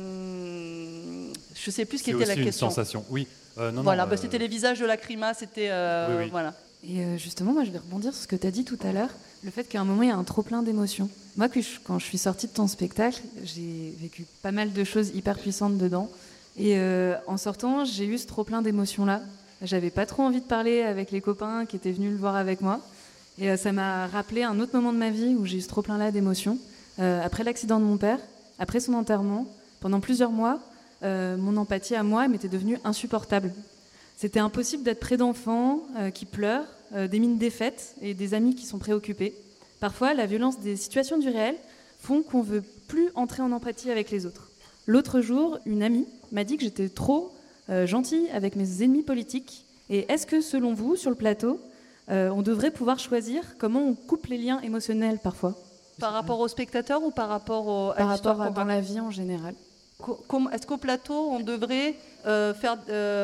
O: je ne sais plus ce qu'était la question.
D: C'est aussi une sensation, oui. Euh, non,
O: voilà,
D: non,
O: bah,
D: euh...
O: c'était les visages de Lacrima, c'était... Euh,
D: oui, oui.
O: Voilà.
G: Et euh, justement, moi, je vais rebondir sur ce que tu as dit tout à l'heure, le fait qu'à un moment, il y a un trop-plein d'émotions. Moi, quand je suis sortie de ton spectacle, j'ai vécu pas mal de choses hyper puissantes dedans. Et euh, en sortant, j'ai eu ce trop-plein d'émotions-là. J'avais pas trop envie de parler avec les copains qui étaient venus le voir avec moi. Et euh, ça m'a rappelé un autre moment de ma vie où j'ai eu ce trop-plein-là d'émotions. Euh, après l'accident de mon père, après son enterrement, pendant plusieurs mois, euh, mon empathie à moi m'était devenue insupportable. C'était impossible d'être près d'enfants euh, qui pleurent, euh, des mines défaites et des amis qui sont préoccupés. Parfois, la violence des situations du réel font qu'on ne veut plus entrer en empathie avec les autres. L'autre jour, une amie m'a dit que j'étais trop euh, gentille avec mes ennemis politiques. Et est-ce que, selon vous, sur le plateau, euh, on devrait pouvoir choisir comment on coupe les liens émotionnels parfois ?
O: Par rapport aux spectateurs ou par rapport au,
G: par à rapport à dans la vie en général ?
O: Est-ce qu'au plateau, on devrait euh, faire...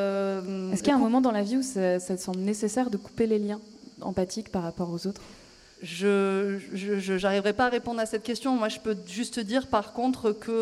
O: Euh,
G: Est-ce qu'il y a un moment dans la vie où ça, ça te semble nécessaire de couper les liens empathiques par rapport aux autres ?
O: Je n'arriverai pas à répondre à cette question. Moi, je peux juste dire, par contre, que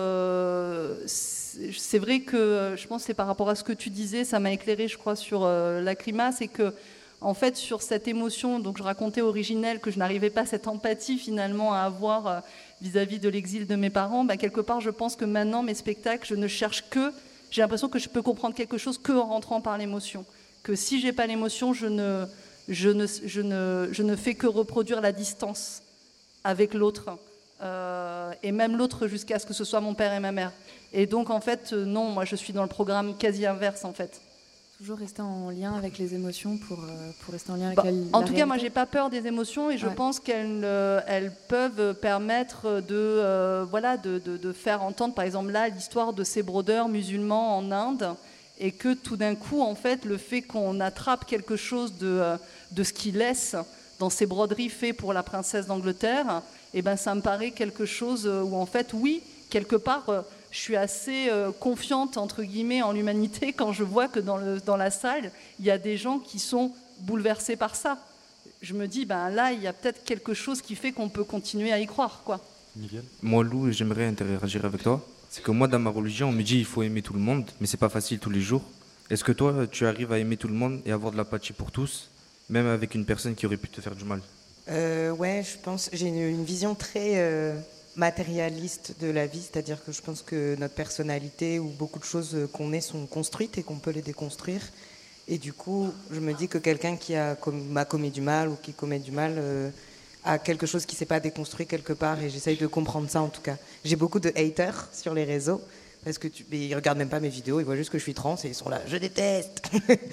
O: euh, c'est vrai que, je pense que c'est par rapport à ce que tu disais, ça m'a éclairé, je crois, sur euh, Lacrima, c'est que, en fait, sur cette émotion, donc je racontais originelle, que je n'arrivais pas cette empathie, finalement, à avoir euh, vis-à-vis de l'exil de mes parents, bah, quelque part, je pense que maintenant, mes spectacles, je ne cherche que... J'ai l'impression que je peux comprendre quelque chose qu'en rentrant par l'émotion. Que si je n'ai pas l'émotion, je ne... Je ne, je, ne, je ne fais que reproduire la distance avec l'autre, euh, et même l'autre jusqu'à ce que ce soit mon père et ma mère. Et donc, en fait, euh, non, moi, je suis dans le programme quasi inverse, en fait.
G: Toujours rester en lien avec les émotions pour, euh, pour rester en lien avec
O: bah,
G: la,
O: En
G: la
O: tout réalité. Cas, moi, j'ai pas peur des émotions, et je ouais. pense qu'elles euh, elles peuvent permettre de, euh, voilà, de, de, de faire entendre, par exemple, là, l'histoire de ces brodeurs musulmans en Inde, et que tout d'un coup, en fait, le fait qu'on attrape quelque chose de... Euh, de ce qu'il laisse dans ces broderies faites pour la princesse d'Angleterre, eh ben, ça me paraît quelque chose où, en fait, oui, quelque part, je suis assez confiante, entre guillemets, en l'humanité quand je vois que dans, le, dans la salle, il y a des gens qui sont bouleversés par ça. Je me dis, ben, là, il y a peut-être quelque chose qui fait qu'on peut continuer à y croire, quoi.
D: Miguel ?
C: Moi, Lou, j'aimerais interagir avec toi. C'est que moi, dans ma religion, on me dit qu'il faut aimer tout le monde, mais c'est pas facile tous les jours. Est-ce que toi, tu arrives à aimer tout le monde et avoir de l'empathie pour tous, même avec une personne qui aurait pu te faire du mal ?
P: euh, Ouais, je pense. J'ai une, une vision très euh, matérialiste de la vie, c'est-à-dire que je pense que notre personnalité ou beaucoup de choses qu'on est sont construites et qu'on peut les déconstruire. Et du coup, je me dis que quelqu'un qui a com- m'a commis du mal ou qui commet du mal euh, a quelque chose qui ne s'est pas déconstruit quelque part, et j'essaye de comprendre ça en tout cas. J'ai beaucoup de haters sur les réseaux. Parce que tu, ils regardent même pas mes vidéos, ils voient juste que je suis trans et ils sont là, je déteste.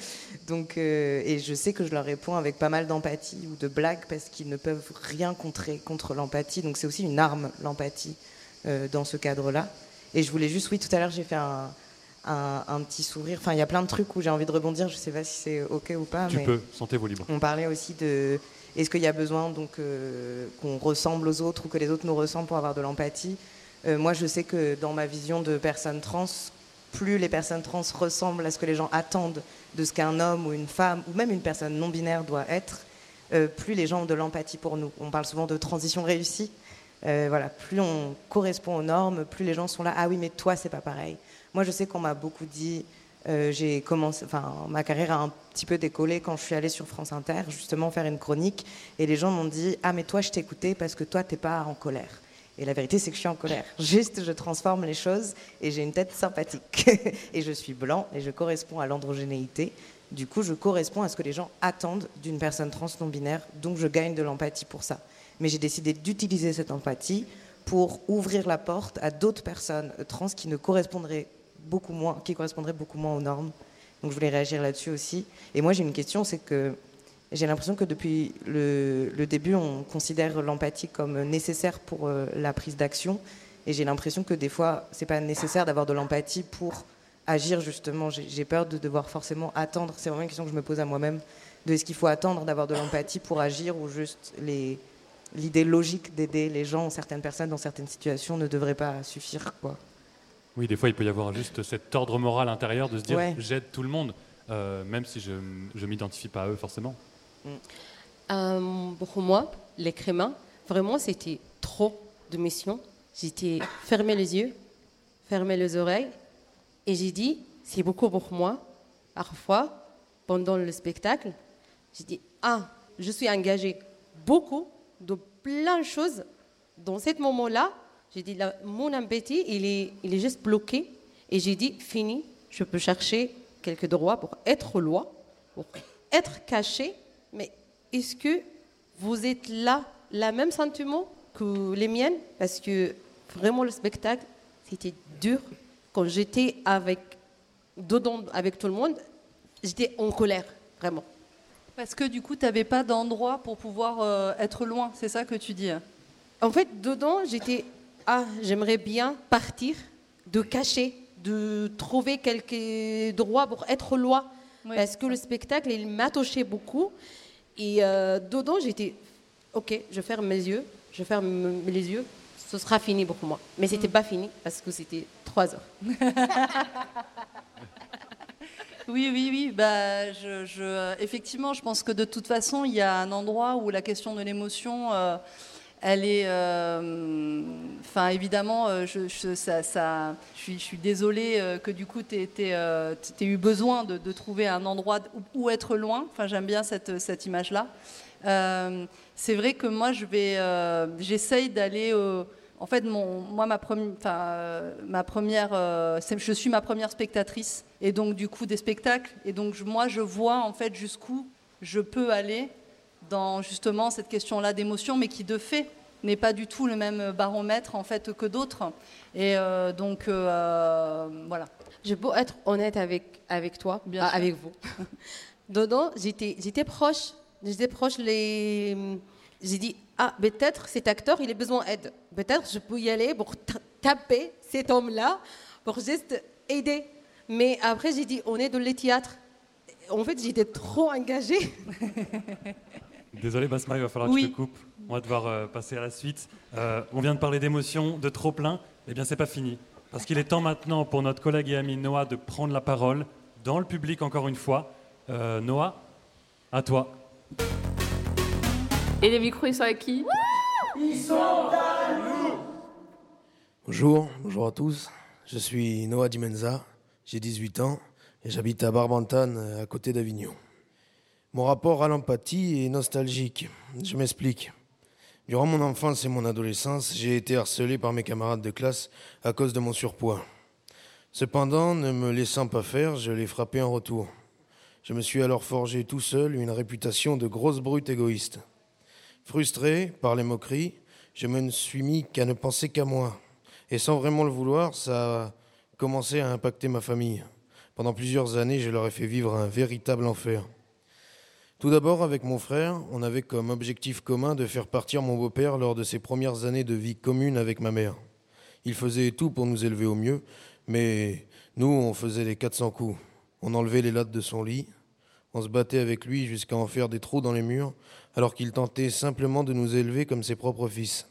P: Donc, euh, et je sais que je leur réponds avec pas mal d'empathie ou de blagues parce qu'ils ne peuvent rien contrer contre l'empathie. Donc c'est aussi une arme, l'empathie, euh, dans ce cadre-là. Et je voulais juste, oui, tout à l'heure j'ai fait un, un, un petit sourire. Enfin, il y a plein de trucs où j'ai envie de rebondir. Je sais pas si c'est ok ou pas.
D: Tu
P: mais
D: peux, sentez-vous libre.
P: On parlait aussi de, est-ce qu'il y a besoin donc euh, qu'on ressemble aux autres ou que les autres nous ressemblent pour avoir de l'empathie. Euh, moi, je sais que dans ma vision de personne trans, plus les personnes trans ressemblent à ce que les gens attendent de ce qu'un homme ou une femme, ou même une personne non-binaire doit être, euh, plus les gens ont de l'empathie pour nous. On parle souvent de transition réussie. Euh, voilà, plus on correspond aux normes, plus les gens sont là, ah oui, mais toi, c'est pas pareil. Moi, je sais qu'on m'a beaucoup dit, euh, j'ai commencé, enfin, ma carrière a un petit peu décollé quand je suis allée sur France Inter, justement faire une chronique, et les gens m'ont dit, ah mais toi, je t'écoutais parce que toi, t'es pas en colère. Et la vérité, c'est que je suis en colère. Juste, je transforme les choses et j'ai une tête sympathique. Et je suis blanc et je corresponds à l'androgénéité. Du coup, je corresponds à ce que les gens attendent d'une personne trans non-binaire. Donc, je gagne de l'empathie pour ça. Mais j'ai décidé d'utiliser cette empathie pour ouvrir la porte à d'autres personnes trans qui ne correspondraient beaucoup moins, qui correspondraient beaucoup moins aux normes. Donc, je voulais réagir là-dessus aussi. Et moi, j'ai une question, c'est que j'ai l'impression que depuis le, le début, on considère l'empathie comme nécessaire pour euh, la prise d'action. Et j'ai l'impression que des fois, c'est pas nécessaire d'avoir de l'empathie pour agir, justement. J'ai, j'ai peur de devoir forcément attendre. C'est vraiment une question que je me pose à moi-même. De est-ce qu'il faut attendre d'avoir de l'empathie pour agir, ou juste les, l'idée logique d'aider les gens, certaines personnes dans certaines situations, ne devrait pas suffire, quoi.
D: Oui, des fois, il peut y avoir juste cet ordre moral intérieur de se dire
P: Ouais.
D: j'aide tout le monde, euh, même si je ne m'identifie pas à eux forcément.
H: Euh, pour moi, l'écrivain, vraiment, c'était trop de missions. J'étais fermé les yeux, fermé les oreilles, et j'ai dit, c'est beaucoup pour moi. Parfois, pendant le spectacle, j'ai dit, ah, je suis engagée beaucoup de plein de choses. Dans ce moment-là, j'ai dit, là, mon empathie, il est, il est juste bloqué. Et j'ai dit, fini, je peux chercher quelques droits pour être loi, pour être caché. Mais est-ce que vous êtes là, le même sentiment que les miennes? Parce que vraiment, le spectacle, c'était dur. Quand j'étais avec, dedans avec tout le monde, j'étais en colère, vraiment.
O: Parce que du coup, tu n'avais pas d'endroit pour pouvoir euh, être loin, c'est ça que tu dis?
H: En fait, dedans, j'étais, ah, j'aimerais bien partir, de cacher, de trouver quelques droits pour être loi. Oui. Parce que le spectacle, il m'a touché beaucoup. Et euh, dedans, j'étais, ok, je ferme mes yeux, je ferme les yeux, ce sera fini pour moi. Mais c'était mmh. pas fini parce que c'était trois heures.
O: Oui, oui, oui. Bah, je, je, effectivement, je pense que de toute façon, il y a un endroit où la question de l'émotion, euh, elle est... Enfin, euh, évidemment, je, je, ça, ça, je, suis, je suis désolée que du coup, tu aies euh, eu besoin de, de trouver un endroit où, où être loin. Enfin, j'aime bien cette, cette image-là. Euh, c'est vrai que moi, je vais, euh, j'essaye d'aller... Euh, en fait, mon, moi, ma, premi, euh, ma première... Euh, je suis ma première spectatrice. Et donc, du coup, des spectacles. Et donc, je, moi, je vois, en fait, jusqu'où je peux aller dans, justement, cette question-là d'émotion, mais qui, de fait, n'est pas du tout le même baromètre, en fait, que d'autres. Et euh, donc, euh, voilà.
H: Je peux être honnête avec, avec toi,
O: Bien
H: ah,
O: sûr.
H: avec vous. Dedans, j'étais, j'étais proche. J'étais proche, les... j'ai dit, ah, peut-être cet acteur, il a besoin d'aide. Peut-être je peux y aller pour t- taper cet homme-là, pour juste aider. Mais après, j'ai dit, on est dans le théâtre. En fait, j'étais trop engagée.
D: Désolé, Basma, il va falloir
H: oui.
D: que je te coupe. On va devoir euh, passer à la suite. Euh, on vient de parler d'émotions, de trop-plein. Eh bien, c'est pas fini. Parce qu'il est temps maintenant pour notre collègue et ami Noah de prendre la parole dans le public, encore une fois. Euh, Noah, à toi.
I: Et les micros, ils sont à qui?
B: Ils sont à nous.
S: Bonjour, bonjour à tous. Je suis Noah Dimenza, j'ai dix-huit ans et j'habite à Barbantane, à côté d'Avignon. Mon rapport à l'empathie est nostalgique. Je m'explique. Durant mon enfance et mon adolescence, j'ai été harcelé par mes camarades de classe à cause de mon surpoids. Cependant, ne me laissant pas faire, je les frappais en retour. Je me suis alors forgé tout seul une réputation de grosse brute égoïste. Frustré par les moqueries, je me suis mis qu'à ne penser qu'à moi. Et sans vraiment le vouloir, ça a commencé à impacter ma famille. Pendant plusieurs années, je leur ai fait vivre un véritable enfer. Tout d'abord, avec mon frère, on avait comme objectif commun de faire partir mon beau-père lors de ses premières années de vie commune avec ma mère. Il faisait tout pour nous élever au mieux, mais nous, on faisait les quatre cents coups. On enlevait les lattes de son lit, on se battait avec lui jusqu'à en faire des trous dans les murs, alors qu'il tentait simplement de nous élever comme ses propres fils.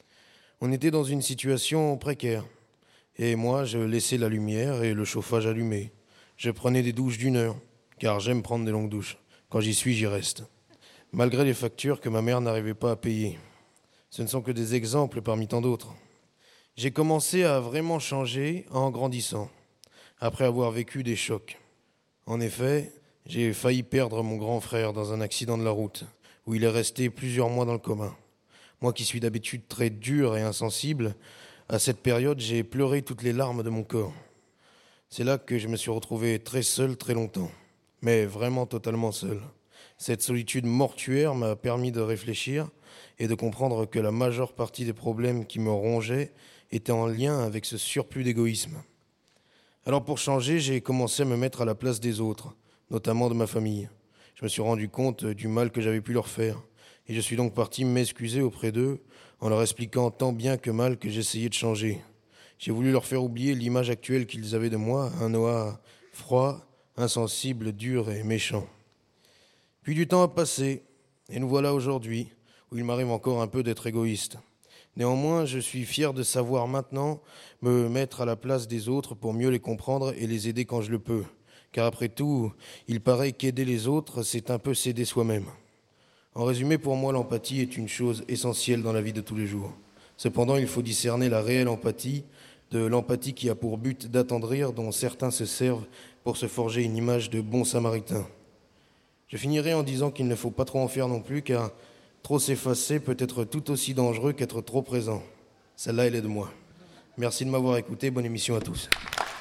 S: On était dans une situation précaire, et moi, je laissais la lumière et le chauffage allumé. Je prenais des douches d'une heure, car j'aime prendre des longues douches. Quand j'y suis, j'y reste. Malgré les factures que ma mère n'arrivait pas à payer. Ce ne sont que des exemples parmi tant d'autres. J'ai commencé à vraiment changer en grandissant, après avoir vécu des chocs. En effet, j'ai failli perdre mon grand frère dans un accident de la route, où il est resté plusieurs mois dans le coma. Moi qui suis d'habitude très dur et insensible, à cette période, j'ai pleuré toutes les larmes de mon corps. C'est là que je me suis retrouvé très seul très longtemps, mais vraiment totalement seul. Cette solitude mortuaire m'a permis de réfléchir et de comprendre que la majeure partie des problèmes qui me rongeaient étaient en lien avec ce surplus d'égoïsme. Alors pour changer, j'ai commencé à me mettre à la place des autres, notamment de ma famille. Je me suis rendu compte du mal que j'avais pu leur faire, et je suis donc parti m'excuser auprès d'eux en leur expliquant tant bien que mal que j'essayais de changer. J'ai voulu leur faire oublier l'image actuelle qu'ils avaient de moi, un Noah froid, insensible, dur et méchant. Puis du temps a passé, et nous voilà aujourd'hui, où il m'arrive encore un peu d'être égoïste. Néanmoins, je suis fier de savoir maintenant me mettre à la place des autres pour mieux les comprendre et les aider quand je le peux. Car après tout, il paraît qu'aider les autres, c'est un peu s'aider soi-même. En résumé, pour moi, l'empathie est une chose essentielle dans la vie de tous les jours. Cependant, il faut discerner la réelle empathie de l'empathie qui a pour but d'attendrir, dont certains se servent pour se forger une image de bon samaritain. Je finirai en disant qu'il ne faut pas trop en faire non plus, car trop s'effacer peut être tout aussi dangereux qu'être trop présent. Celle-là, elle est de moi. Merci de m'avoir écouté. Bonne émission à tous.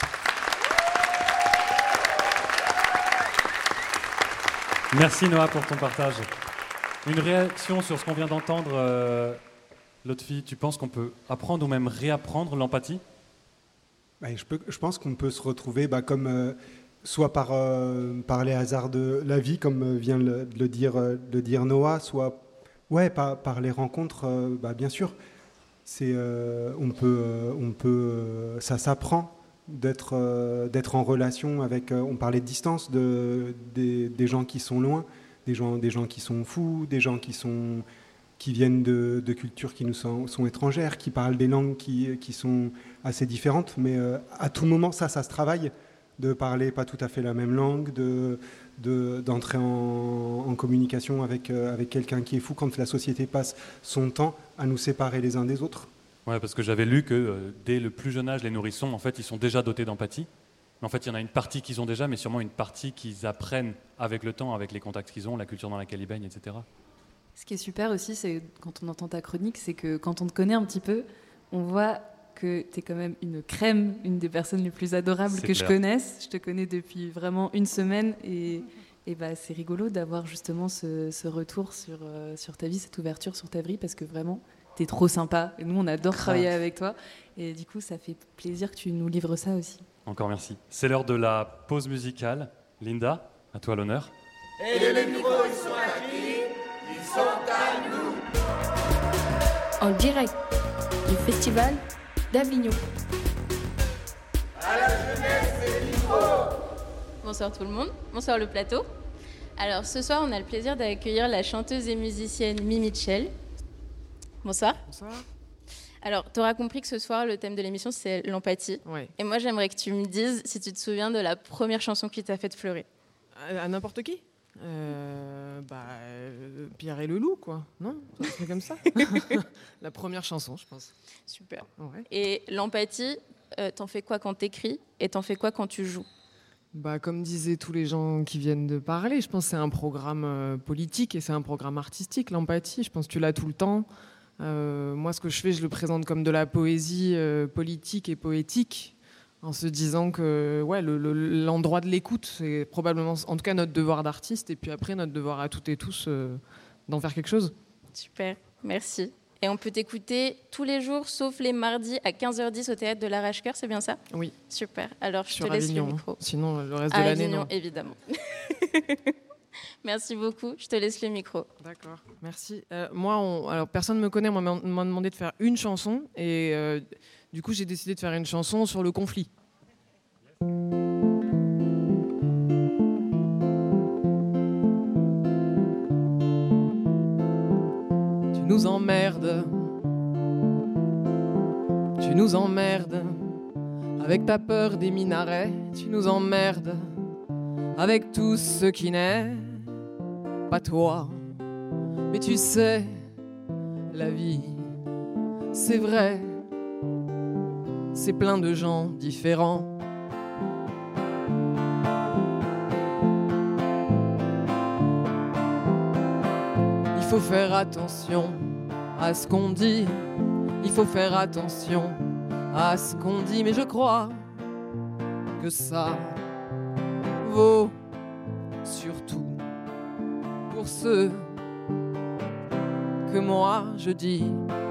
D: Merci Noah pour ton partage. Une réaction sur ce qu'on vient d'entendre, euh, l'autre fille, tu penses qu'on peut apprendre ou même réapprendre l'empathie ?
Q: Bah, je, peux, je pense qu'on peut se retrouver bah, comme, euh, soit par, euh, par les hasards de la vie, comme vient de le, le, dire, de dire Noah, soit ouais, par, par les rencontres, euh, bah, bien sûr. C'est, euh, on peut, euh, on peut, euh, ça s'apprend d'être, euh, d'être en relation avec, euh, on parlait de distance, de, des, des gens qui sont loin, des gens, des gens qui sont fous, des gens qui, sont, qui viennent de, de cultures qui nous sont, sont étrangères, qui parlent des langues qui, qui sont assez différentes, mais euh, à tout moment, ça, ça se travaille, de parler pas tout à fait la même langue, de, de, d'entrer en, en communication avec, euh, avec quelqu'un qui est fou quand la société passe son temps à nous séparer les uns des autres.
D: Ouais, parce que j'avais lu que euh, dès le plus jeune âge, les nourrissons, en fait, ils sont déjà dotés d'empathie. Mais en fait, il y en a une partie qu'ils ont déjà, mais sûrement une partie qu'ils apprennent avec le temps, avec les contacts qu'ils ont, la culture dans laquelle ils baignent, et cetera.
G: Ce qui est super aussi, c'est quand on entend ta chronique, c'est que quand on te connaît un petit peu, on voit que tu es quand même une crème, une des personnes les plus adorables c'est que clair. Je connaisse. Je te connais depuis vraiment une semaine et, et bah, c'est rigolo d'avoir justement ce, ce retour sur, euh, sur ta vie, cette ouverture sur ta vie, parce que vraiment, tu es trop sympa. Et nous, on adore Grave. Travailler avec toi. Et du coup, ça fait plaisir que tu nous livres ça aussi.
D: Encore merci. C'est l'heure de la pause musicale. Linda, à toi l'honneur.
B: Et les micros, ils sont à qui ? Ils sont à nous.
A: En direct du festival d'Avignon.
B: À la jeunesse, les micros.
T: Bonsoir tout le monde. Bonsoir le plateau. Alors ce soir, on a le plaisir d'accueillir la chanteuse et musicienne Mimi Mitchell. Bonsoir.
U: Bonsoir.
T: Alors, tu auras compris que ce soir, le thème de l'émission, c'est l'empathie.
U: Ouais.
T: Et moi, j'aimerais que tu me dises si tu te souviens de la première chanson qui t'a fait pleurer.
U: À, à n'importe qui ? euh, bah, euh, Pierre et le loup, quoi. Non, ça serait comme ça. La première chanson, je pense.
T: Super.
U: Ouais.
T: Et l'empathie, euh, t'en fais quoi quand t'écris et t'en fais quoi quand tu joues?
U: Bah, comme disaient tous les gens qui viennent de parler, je pense que c'est un programme euh, politique et c'est un programme artistique, l'empathie. Je pense que tu l'as tout le temps. Euh, moi, ce que je fais, je le présente comme de la poésie euh, politique et poétique, en se disant que ouais, le, le, l'endroit de l'écoute, c'est probablement, en tout cas, notre devoir d'artiste, et puis après, notre devoir à toutes et tous euh, d'en faire quelque chose.
T: Super, merci. Et on peut t'écouter tous les jours, sauf les mardis à quinze heures dix au Théâtre de l'Arrache-Cœur, c'est bien ça?
U: Oui.
T: Super, alors je
U: Sur
T: te laisse
U: Avignon,
T: le micro.
U: Sinon, le reste
T: à
U: de l'année,
T: Avignon,
U: non.
T: évidemment. Merci beaucoup, je te laisse le micro.
U: D'accord, merci. Euh, moi, on, alors personne ne me connaît, on m'a, m'a demandé de faire une chanson, et euh, du coup, j'ai décidé de faire une chanson sur le conflit. Tu nous emmerdes, tu nous emmerdes, avec ta peur des minarets, tu nous emmerdes, avec tout ce qui n'est pas toi. Mais tu sais, la vie, c'est vrai, c'est plein de gens différents. Il faut faire attention à ce qu'on dit, il faut faire attention à ce qu'on dit, mais je crois que ça vaut surtout pour ceux que moi je dis.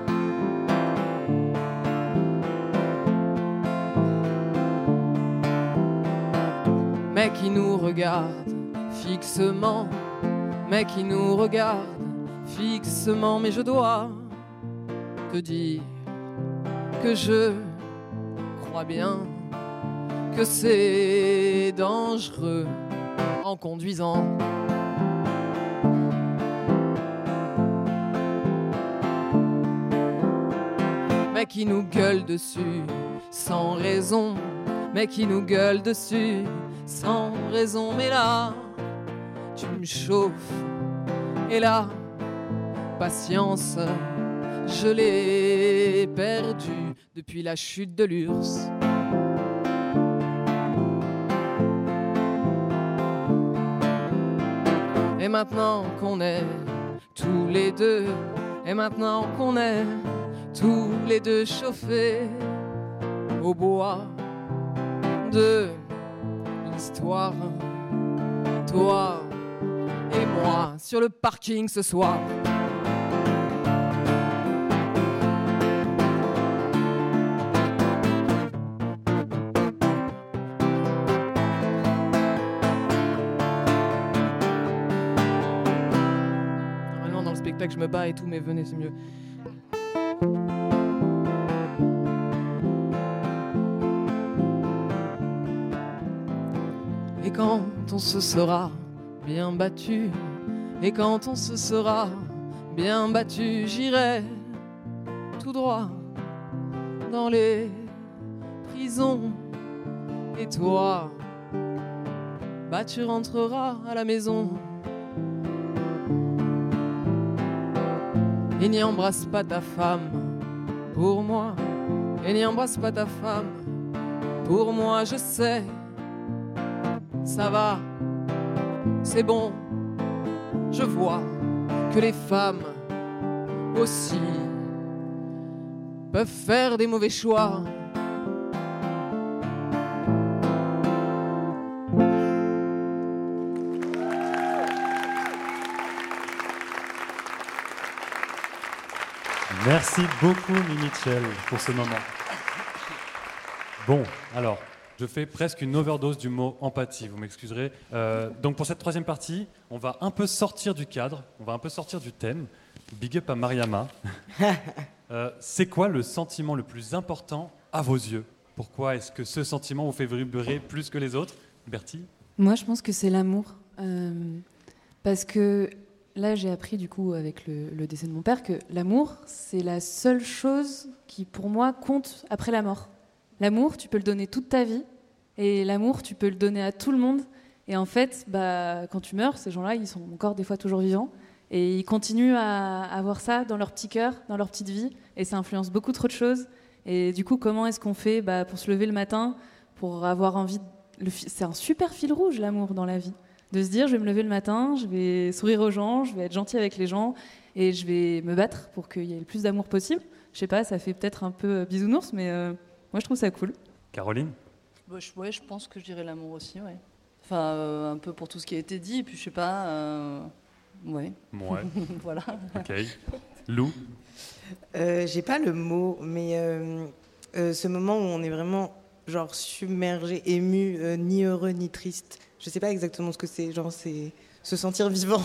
U: Mais qui nous regarde fixement, mais qui nous regarde fixement, mais je dois te dire que je crois bien que c'est dangereux en conduisant. Mais qui nous gueule dessus sans raison, mais qui nous gueule dessus sans raison. Mais là, tu me chauffes, et là, patience, je l'ai perdue depuis la chute de l'U R S S. Et maintenant qu'on est tous les deux, et maintenant qu'on est tous les deux chauffés au bois de l'histoire, toi et moi sur le parking ce soir. Normalement dans le spectacle je me bats et tout, mais venez, c'est mieux. Et quand on se sera bien battu, et quand on se sera bien battu, j'irai tout droit dans les prisons. Et toi, bah tu rentreras à la maison. Et n'y embrasse pas ta femme pour moi, et n'y embrasse pas ta femme pour moi, je sais. Ça va, c'est bon, je vois que les femmes aussi peuvent faire des mauvais choix.
D: Merci beaucoup, Mimi Mitchell, pour ce moment. Bon, alors... je fais presque une overdose du mot empathie, vous m'excuserez. Euh, donc pour cette troisième partie, on va un peu sortir du cadre, on va un peu sortir du thème. Big up à Mariama. euh, c'est quoi le sentiment le plus important à vos yeux? Pourquoi est-ce que ce sentiment vous fait vibrer plus que les autres? Bertie?
G: Moi, je pense que c'est l'amour. Euh, parce que là, j'ai appris du coup avec le, le décès de mon père que l'amour, c'est la seule chose qui, pour moi, compte après la mort. L'amour, tu peux le donner toute ta vie, et l'amour, tu peux le donner à tout le monde, Et en fait, bah, quand tu meurs, ces gens-là, ils sont encore des fois toujours vivants. Et ils continuent à avoir ça dans leur petit cœur, dans leur petite vie. Et ça influence beaucoup trop de choses. Et du coup, comment est-ce qu'on fait bah, pour se lever le matin, pour avoir envie... De... Le... C'est un super fil rouge, l'amour, dans la vie. De se dire, je vais me lever le matin, je vais sourire aux gens, je vais être gentil avec les gens, et je vais me battre pour qu'il y ait le plus d'amour possible. Je sais pas, ça fait peut-être un peu bisounours, mais euh, moi, je trouve ça cool.
D: Caroline ?
O: Bah, je, ouais, je pense que je dirais l'amour aussi, ouais. Enfin, euh, un peu pour tout ce qui a été dit, et puis je sais pas... Euh... Ouais.
D: Ouais.
O: Voilà.
D: Ok. Lou ?
P: euh, J'ai pas le mot, mais euh, euh, ce moment où on est vraiment genre submergé, ému, euh, ni heureux ni triste. Je sais pas exactement ce que c'est. Genre c'est se sentir vivant.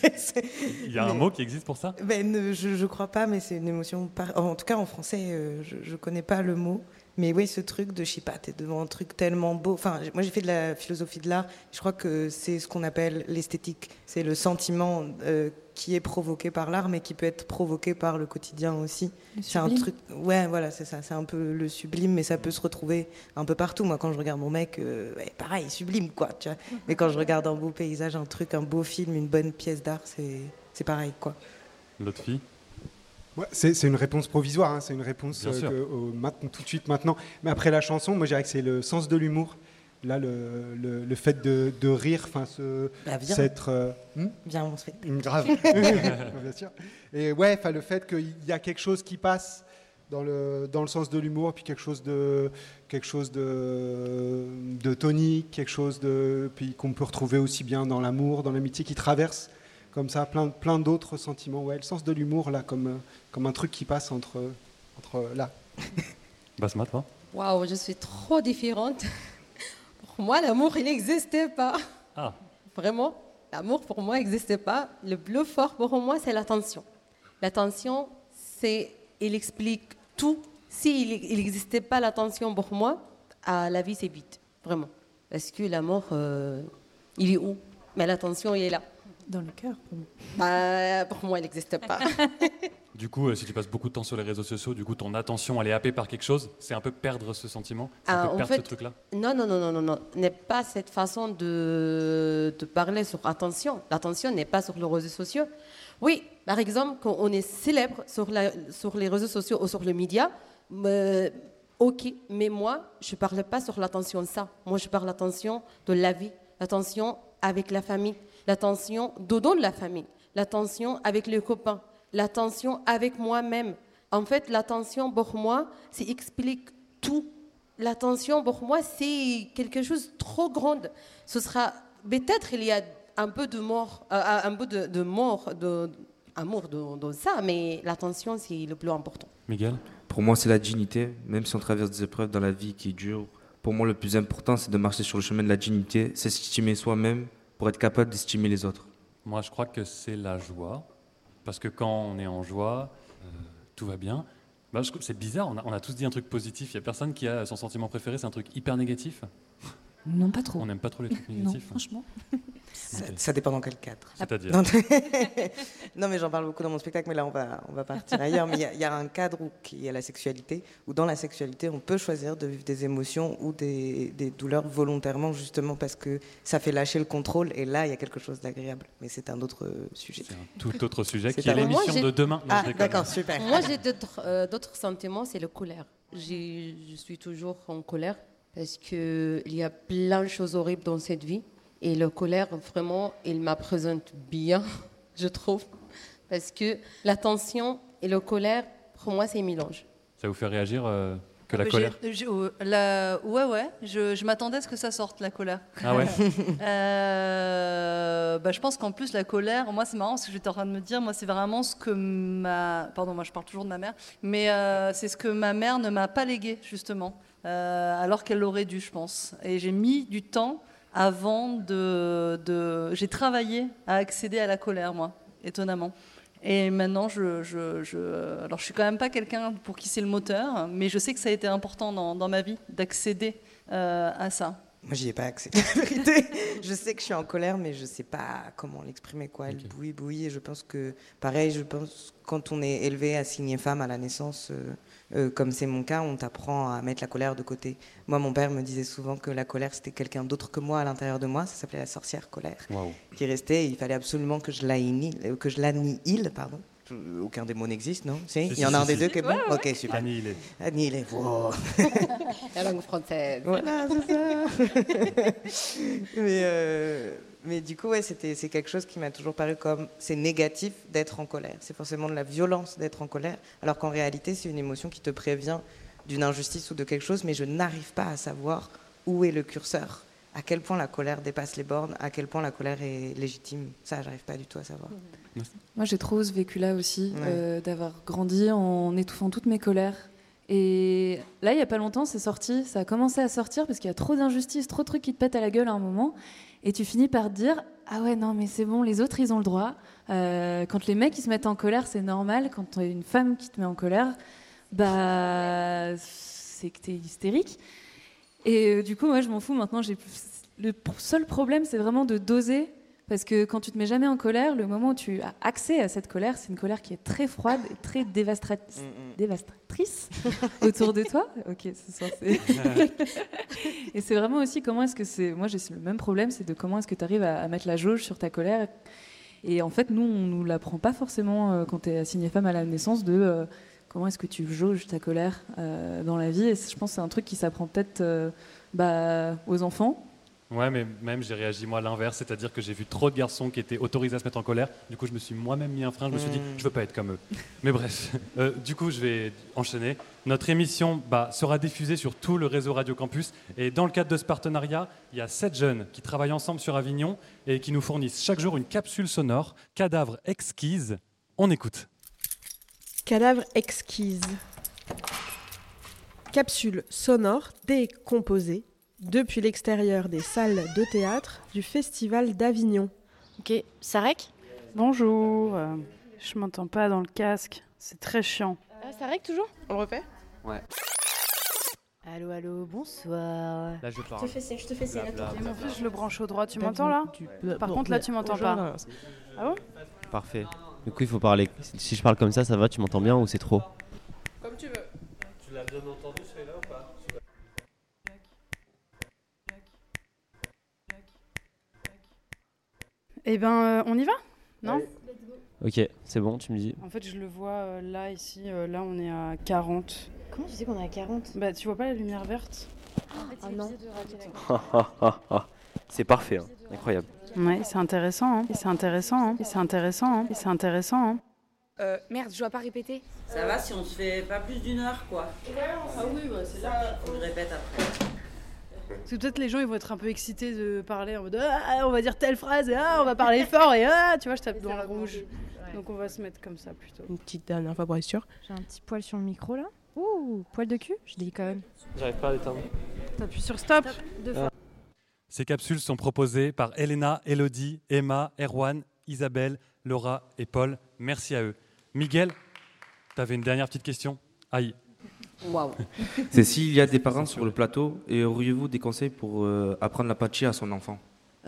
D: Il y a mais, un mot qui existe pour ça ?
P: Ben je je crois pas, mais c'est une émotion. Par... En tout cas en français, euh, je je connais pas le mot. Mais oui, ce truc de, je sais pas, t'es devant un truc tellement beau. Enfin, moi, j'ai fait de la philosophie de l'art. Je crois que c'est ce qu'on appelle l'esthétique. C'est le sentiment euh, qui est provoqué par l'art, mais qui peut être provoqué par le quotidien aussi. C'est un truc. Ouais, voilà, c'est ça. C'est un peu le sublime, mais ça peut se retrouver un peu partout. Moi, quand je regarde mon mec, euh, ouais, pareil, sublime, quoi. Tu vois. Mais quand je regarde un beau paysage, un truc, un beau film, une bonne pièce d'art, c'est c'est pareil, quoi.
D: L'autre fille ?
Q: Ouais, c'est, c'est une réponse provisoire, hein, c'est une réponse euh, que, euh, maintenant, tout de suite maintenant. Mais après la chanson, moi je dirais que c'est le sens de l'humour. Là, le, le, le fait de, de rire, enfin, ce,
P: bah, viens.
Q: s'être. Euh, hmm
P: viens, on se fait.
Q: Grave. Bien sûr. Et ouais, enfin, le fait qu'il y a quelque chose qui passe dans le, dans le sens de l'humour, puis quelque chose de, quelque chose de, de tonique, quelque chose de, puis qu'on peut retrouver aussi bien dans l'amour, dans l'amitié, qui traverse. Comme ça, plein, plein d'autres sentiments. Ouais, le sens de l'humour, là, comme, comme un truc qui passe entre, entre là.
D: Basma, toi ?
H: Waouh, je suis trop différente. Pour moi, l'amour, il n'existait pas.
D: Ah.
H: Vraiment, l'amour, pour moi, n'existait pas. Le plus fort, pour moi, c'est l'attention. L'attention, c'est, il explique tout. S'il n'existait pas l'attention pour moi, à la vie, c'est vite. Vraiment. Parce que l'amour, euh, il est où ? Mais l'attention, il est là.
G: Dans le cœur, pour moi.
H: Bah, pour moi, il n'existe pas.
D: Du coup, euh, si tu passes beaucoup de temps sur les réseaux sociaux, du coup, ton attention, elle est happée par quelque chose. C'est un peu perdre ce sentiment. C'est un
H: ah,
D: peu perdre
H: fait,
D: ce truc-là.
H: Non, non, non, non, non, non. N'est pas cette façon de, de parler sur attention. L'attention n'est pas sur les réseaux sociaux. Oui, par exemple, quand on est célèbre sur, la, sur les réseaux sociaux ou sur les médias, euh, ok. Mais moi, je ne parle pas sur l'attention de ça. Moi, je parle de l'attention de la vie, l'attention avec la famille. L'attention dedans de la famille, l'attention avec les copains, l'attention avec moi-même. En fait, l'attention pour moi, ça explique tout. L'attention pour moi, c'est quelque chose de trop grand. Ce sera peut-être il y a un peu de mort, euh, un peu de, de mort, de, amour dans, dans ça, mais l'attention, c'est le plus important.
D: Miguel ?
C: Pour moi, c'est la dignité. Même si on traverse des épreuves dans la vie qui durent, pour moi, le plus important, c'est de marcher sur le chemin de la dignité, c'est s'estimer soi-même, pour être capable d'estimer les autres.
D: Moi, je crois que c'est la joie. Parce que quand on est en joie, euh, tout va bien. Bah, je, c'est bizarre, on a, on a tous dit un truc positif. Il n'y a personne qui a son sentiment préféré, c'est un truc hyper négatif.
G: Non, pas trop.
D: On n'aime pas trop les trucs négatifs.
G: Non, franchement.
P: Ça, ça dépend dans quel cadre.
D: C'est-à-dire
P: non, non, mais j'en parle beaucoup dans mon spectacle, mais là, on va, on va partir ailleurs. Mais il y, y a un cadre où, qui est la sexualité, où dans la sexualité, on peut choisir de vivre des émotions ou des, des douleurs volontairement, justement parce que ça fait lâcher le contrôle. Et là, il y a quelque chose d'agréable. Mais c'est un autre sujet.
D: C'est un tout autre sujet
P: c'est
D: qui est l'émission de demain.
P: Non, ah, d'accord, super.
H: Moi, j'ai d'autres, euh, d'autres sentiments, c'est la colère. J'ai, je suis toujours en colère parce qu'il y a plein de choses horribles dans cette vie. Et la colère, vraiment, il me présente bien, je trouve. Parce que la tension et la colère, pour moi, c'est un mélange.
D: Ça vous fait réagir euh, que la
O: j'ai,
D: colère
O: j'ai, la, Ouais, ouais. Je, je m'attendais à ce que ça sorte, la colère.
D: Ah ouais
O: euh, bah, Je pense qu'en plus, la colère, moi, c'est marrant parce que j'étais en train de me dire, moi, c'est vraiment ce que ma... Pardon, moi, je parle toujours de ma mère. Mais euh, c'est ce que ma mère ne m'a pas légué, justement. Euh, alors qu'elle l'aurait dû, je pense. Et j'ai mis du temps avant de, de... J'ai travaillé à accéder à la colère, moi, étonnamment. Et maintenant, je, je, je... Alors, je suis quand même pas quelqu'un pour qui c'est le moteur, mais je sais que ça a été important dans, dans ma vie d'accéder euh, à ça.
P: Moi, j'y ai pas accès, la vérité. Je sais que je suis en colère, mais je sais pas comment l'exprimer, quoi. Elle okay. bouille, bouille, et je pense que, pareil, je pense quand on est élevé, assigné femme à la naissance, euh, euh, comme c'est mon cas, on t'apprend à mettre la colère de côté. Moi, mon père me disait souvent que la colère, c'était quelqu'un d'autre que moi à l'intérieur de moi. Ça s'appelait la sorcière colère, wow. qui restait. Et il fallait absolument que je l'annihile, que je l'annihile, pardon. Aucun des mots n'existe, non? Si, il y en a un des deux qui est bon. Ouais, ouais. Ok, super.
D: Annihilé.
P: Annihilé. Wow.
H: La langue française.
P: Voilà, c'est ça. mais, euh, mais du coup, ouais, c'était, c'est quelque chose qui m'a toujours paru comme c'est négatif d'être en colère. C'est forcément de la violence d'être en colère, alors qu'en réalité, c'est une émotion qui te prévient d'une injustice ou de quelque chose, mais je n'arrive pas à savoir où est le curseur. À quel point la colère dépasse les bornes, à quel point la colère est légitime. Ça, j'arrive pas du tout à savoir.
G: Moi, j'ai trop ce vécu-là aussi, ouais. euh, d'avoir grandi en étouffant toutes mes colères. Et là, il n'y a pas longtemps, c'est sorti, ça a commencé à sortir parce qu'il y a trop d'injustices, trop de trucs qui te pètent à la gueule à un moment. Et tu finis par te dire « Ah ouais, non, mais c'est bon, les autres, ils ont le droit. Euh, quand les mecs, ils se mettent en colère, c'est normal. Quand tu as une femme qui te met en colère, bah, c'est que tu es hystérique. » Et euh, du coup, moi, je m'en fous. Maintenant, j'ai plus... le seul problème, c'est vraiment de doser. Parce que quand tu te mets jamais en colère, le moment où tu as accès à cette colère, c'est une colère qui est très froide et très dévastra... mm-hmm. dévastatrice autour de toi. Ok, ce soir, c'est... Et c'est vraiment aussi comment est-ce que c'est... Moi, j'ai le même problème, c'est de comment est-ce que tu arrives à, à mettre la jauge sur ta colère. Et en fait, nous, on ne nous l'apprend pas forcément euh, quand tu es assignée femme à la naissance de... Euh, comment est-ce que tu jauges ta colère euh, dans la vie. Et je pense que c'est un truc qui s'apprend peut-être euh, bah, aux enfants.
D: Ouais, mais même j'ai réagi moi à l'inverse, c'est-à-dire que j'ai vu trop de garçons qui étaient autorisés à se mettre en colère. Du coup, je me suis moi-même mis un frein. Je me suis dit, je veux pas être comme eux. Mais bref, euh, du coup, je vais enchaîner. Notre émission bah, sera diffusée sur tout le réseau Radio Campus. Et dans le cadre de ce partenariat, il y a sept jeunes qui travaillent ensemble sur Avignon et qui nous fournissent chaque jour une capsule sonore, Cadavre exquise. On écoute.
F: Cadavre exquise. Capsule sonore décomposée depuis l'extérieur des salles de théâtre du Festival d'Avignon.
V: Ok, Sarek ?
W: Bonjour, euh, je m'entends pas dans le casque, c'est très chiant.
V: Ah, Sarek toujours ?
F: On le refait ?
D: Ouais.
V: Allô, allô, bonsoir.
D: Là, je parle.
V: Je te fais signe, je te fais signe.
W: Mon fils, je le branche au droit, tu m'entends là ? Par contre, là, tu m'entends pas. Ah bon ?
X: Parfait. Du coup, il faut parler. Si je parle comme ça, ça va, tu m'entends bien ou c'est trop ?
F: Comme tu veux.
X: Tu l'as bien entendu celui-là ou pas ?
W: Eh ben, euh, on y va ? Non ?
X: Ok, c'est bon, tu me dis.
W: En fait, je le vois euh, là, ici, euh, là, on est à quarante.
V: Comment tu sais qu'on est à quarante ?
W: Bah, tu vois pas la lumière verte ?
V: Ah non.
X: C'est parfait, hein. Incroyable.
W: Ouais, c'est intéressant, hein. Et c'est intéressant, hein. Et c'est intéressant, hein. Et c'est intéressant, hein.
V: Euh, merde, je dois pas répéter.
Y: Ça va si on se fait pas plus d'une heure, quoi.
W: Ah oui, ouais, c'est là.
Y: Faut que je répète après.
W: Parce que peut-être les gens ils vont être un peu excités de parler en mode ah, on va dire telle phrase et ah, on va parler fort et ah, tu vois, je tape dans le rouge. Ouais. Donc on va se mettre comme ça plutôt.
F: Une petite dernière fois pour être sûr.
V: J'ai un petit poil sur le micro là. Ouh, poil de cul, je dis quand même.
X: J'arrive pas à l'éteindre.
W: T'appuies sur stop.
V: Deux fois.
D: Ces capsules sont proposées par Elena, Elodie, Emma, Erwan, Isabelle, Laura et Paul. Merci à eux. Miguel, t'avais une dernière petite question ? Aïe.
V: Waouh.
C: C'est s'il y a des parents sur le plateau, et auriez-vous des conseils pour euh, apprendre l'apathie à son enfant ?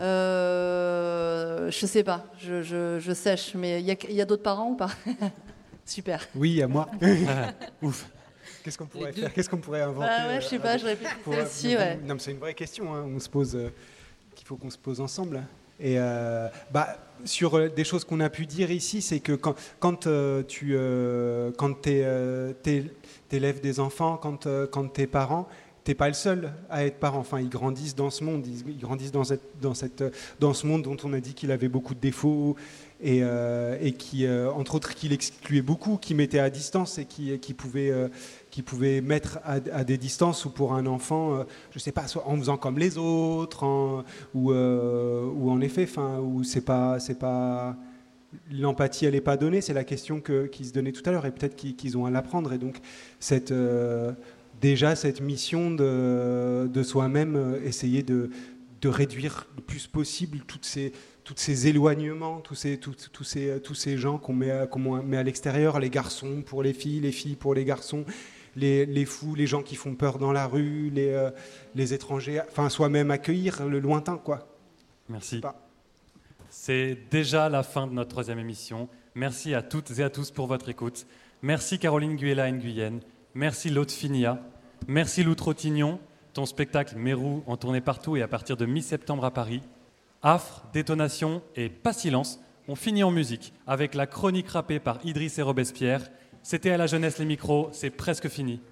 O: euh, Je sais pas, je, je, je sèche, mais il y a, y a d'autres parents ou pas ? Super.
Q: Oui, à moi.
D: Ouf.
Q: Qu'est-ce qu'on pourrait faire ? Qu'est-ce qu'on pourrait inventer ?
O: Bah ouais, je sais pas, je réfléchis aussi, ouais.
Q: Non, mais c'est une vraie question, hein, on se pose, euh, qu'il faut qu'on se pose ensemble. Et euh, bah, sur euh, des choses qu'on a pu dire ici, c'est que quand, quand euh, tu euh, quand t'es, euh, t'es, t'élèves des enfants, quand, euh, quand t'es parent, t'es pas le seul à être parent. Enfin, ils grandissent dans ce monde, ils, ils grandissent dans, cette, dans, cette, dans ce monde dont on a dit qu'il avait beaucoup de défauts et, euh, et qui, euh, entre autres, qui l'excluait beaucoup, qui mettait à distance et qui, qui pouvait... Euh, qui pouvait mettre à, à des distances où pour un enfant, euh, je sais pas, soit en faisant comme les autres, en, ou, euh, ou en effet, enfin, où c'est pas, c'est pas, l'empathie elle est pas donnée, c'est la question que, qui se donnait tout à l'heure et peut-être qu'ils, qu'ils ont à l'apprendre et donc cette, euh, déjà cette mission de, de soi-même, euh, essayer de, de réduire le plus possible toutes ces tous ces éloignements, tous ces, tous, tous ces, tous ces gens qu'on met, à, qu'on met à l'extérieur, les garçons pour les filles, les filles pour les garçons, les, les fous, les gens qui font peur dans la rue, les, euh, les étrangers, enfin soi-même accueillir le lointain, quoi.
D: Merci. C'est déjà la fin de notre troisième émission. Merci à toutes et à tous pour votre écoute. Merci Caroline Guyela Nguyen. Merci Laude Finia. Merci Lou Trottignon. Ton spectacle Mérou en tournée partout et à partir de mi-septembre à Paris. Affre, détonation et pas silence. On finit en musique avec la chronique rappée par Idriss et Robespierre. C'était à la jeunesse les micros, c'est presque fini.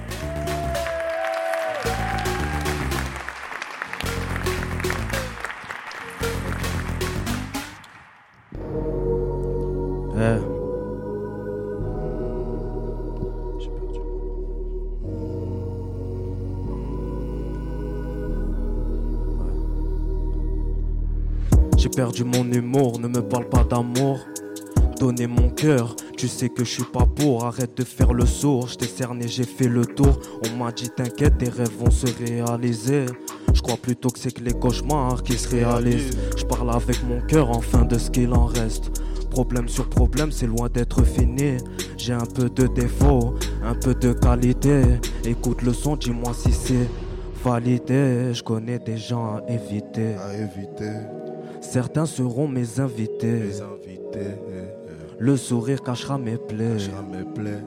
C: Eh. J'ai perdu mon humour, ne me parle pas d'amour. Donner mon cœur, tu sais que je suis pas pour. Arrête de faire le sourd, je t'ai cerné, j'ai fait le tour. On m'a dit t'inquiète, tes rêves vont se réaliser. Je crois plutôt que c'est que les cauchemars qui se réalisent. Je parle avec mon cœur enfin de ce qu'il en reste. Problème sur problème, c'est loin d'être fini. J'ai un peu de défaut, un peu de qualité. Écoute le son, dis-moi si c'est validé. Je connais des gens à éviter.
J: À éviter.
C: Certains seront mes invités.
J: Mes invités.
C: Le sourire cachera mes plaies.
J: Cachera mes plaies.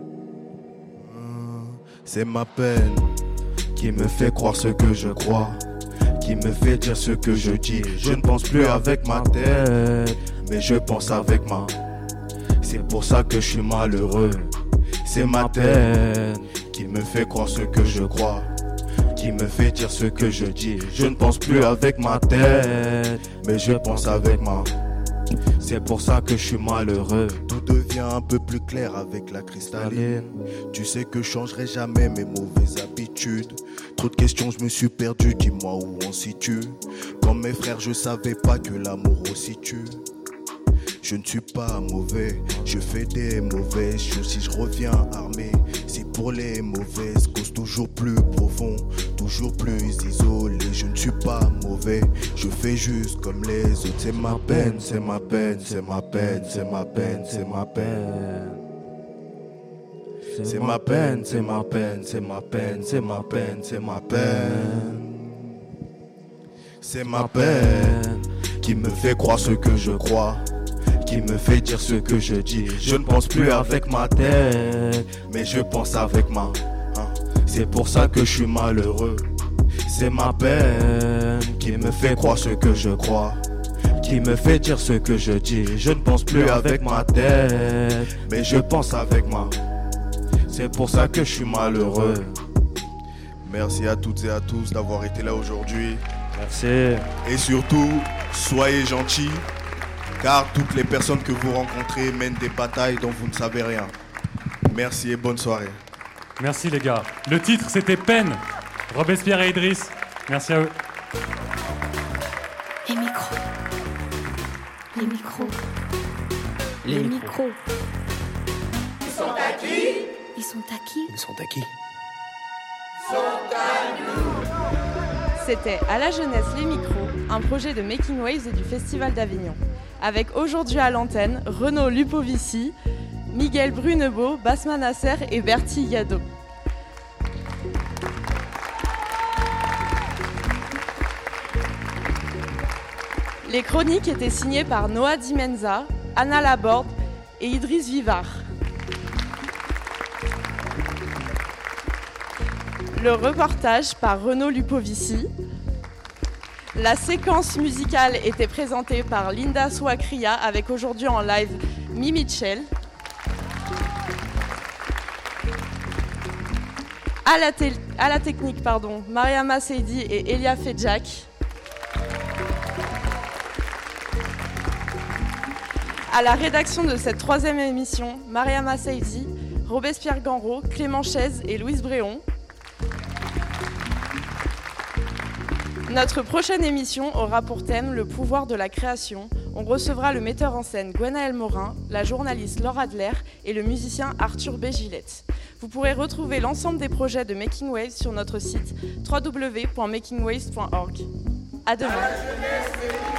J: C'est ma peine qui me fait croire ce que je crois, qui me fait dire ce que je dis. Je ne pense plus avec ma tête, mais je pense avec ma. C'est pour ça que je suis malheureux. C'est ma peine qui me fait croire ce que je crois, qui me fait dire ce que je dis. Je ne pense plus avec ma tête, mais je pense avec ma. C'est pour ça que je suis malheureux. Tout devient un peu plus clair avec la cristalline. Tu sais que je changerai jamais mes mauvaises habitudes. Trop de questions, je me suis perdu, dis-moi où on situe. Comme mes frères, je savais pas que l'amour aussi tue. Je ne suis pas mauvais, je fais des mauvaises choses. Si je reviens armé, c'est pour les mauvaises causes. Toujours plus profond, toujours plus isolé. Je ne suis pas mauvais, je fais juste comme les autres. C'est ma peine, c'est ma peine, c'est ma peine, c'est ma peine, c'est ma peine. C'est ma peine, c'est ma peine, c'est ma peine, c'est ma peine, c'est ma peine. C'est ma peine qui me fait croire ce que je crois, qui me fait dire ce que je dis. Je ne pense plus avec ma tête, mais je pense avec ma. Hein. C'est pour ça que je suis malheureux. C'est ma peine qui me fait croire ce que je crois, qui me fait dire ce que je dis. Je ne pense plus avec ma tête, mais je pense avec ma. C'est pour ça que je suis malheureux. Merci à toutes et à tous d'avoir été là aujourd'hui.
C: Merci.
J: Et surtout, soyez gentils, car toutes les personnes que vous rencontrez mènent des batailles dont vous ne savez rien. Merci et bonne soirée.
D: Merci les gars. Le titre c'était Peine. Robespierre et Idriss. Merci à eux.
A: Les micros. Les micros. Les, Les micros. micros.
B: Ils sont à qui?
A: Ils sont à qui?
S: Ils sont à qui?
B: Ils sont à nous.
L: C'était À la jeunesse les micros, un projet de Making Waves et du Festival d'Avignon. Avec aujourd'hui à l'antenne Renaud Lupovici, Miguel Brunebeau, Basma Nasser et Bertie Yado. Les chroniques étaient signées par Noah Dimenza, Anna Laborde et Idriss Vivard. Le reportage par Renaud Lupovici. La séquence musicale était présentée par Linda Souakria avec aujourd'hui en live Mi Mitchell. À la, te- à la technique, pardon, Mariama Seydi et Elia Fedjak. À la rédaction de cette troisième émission, Mariama Seydi, Robespierre Ganreau, Clément Chaise et Louise Bréon. Notre prochaine émission aura pour thème le pouvoir de la création. On recevra le metteur en scène Gwenaël Morin, la journaliste Laure Adler et le musicien Arthur B. Gillette. Vous pourrez retrouver l'ensemble des projets de Making Waves sur notre site w w w point making waves point org. À demain.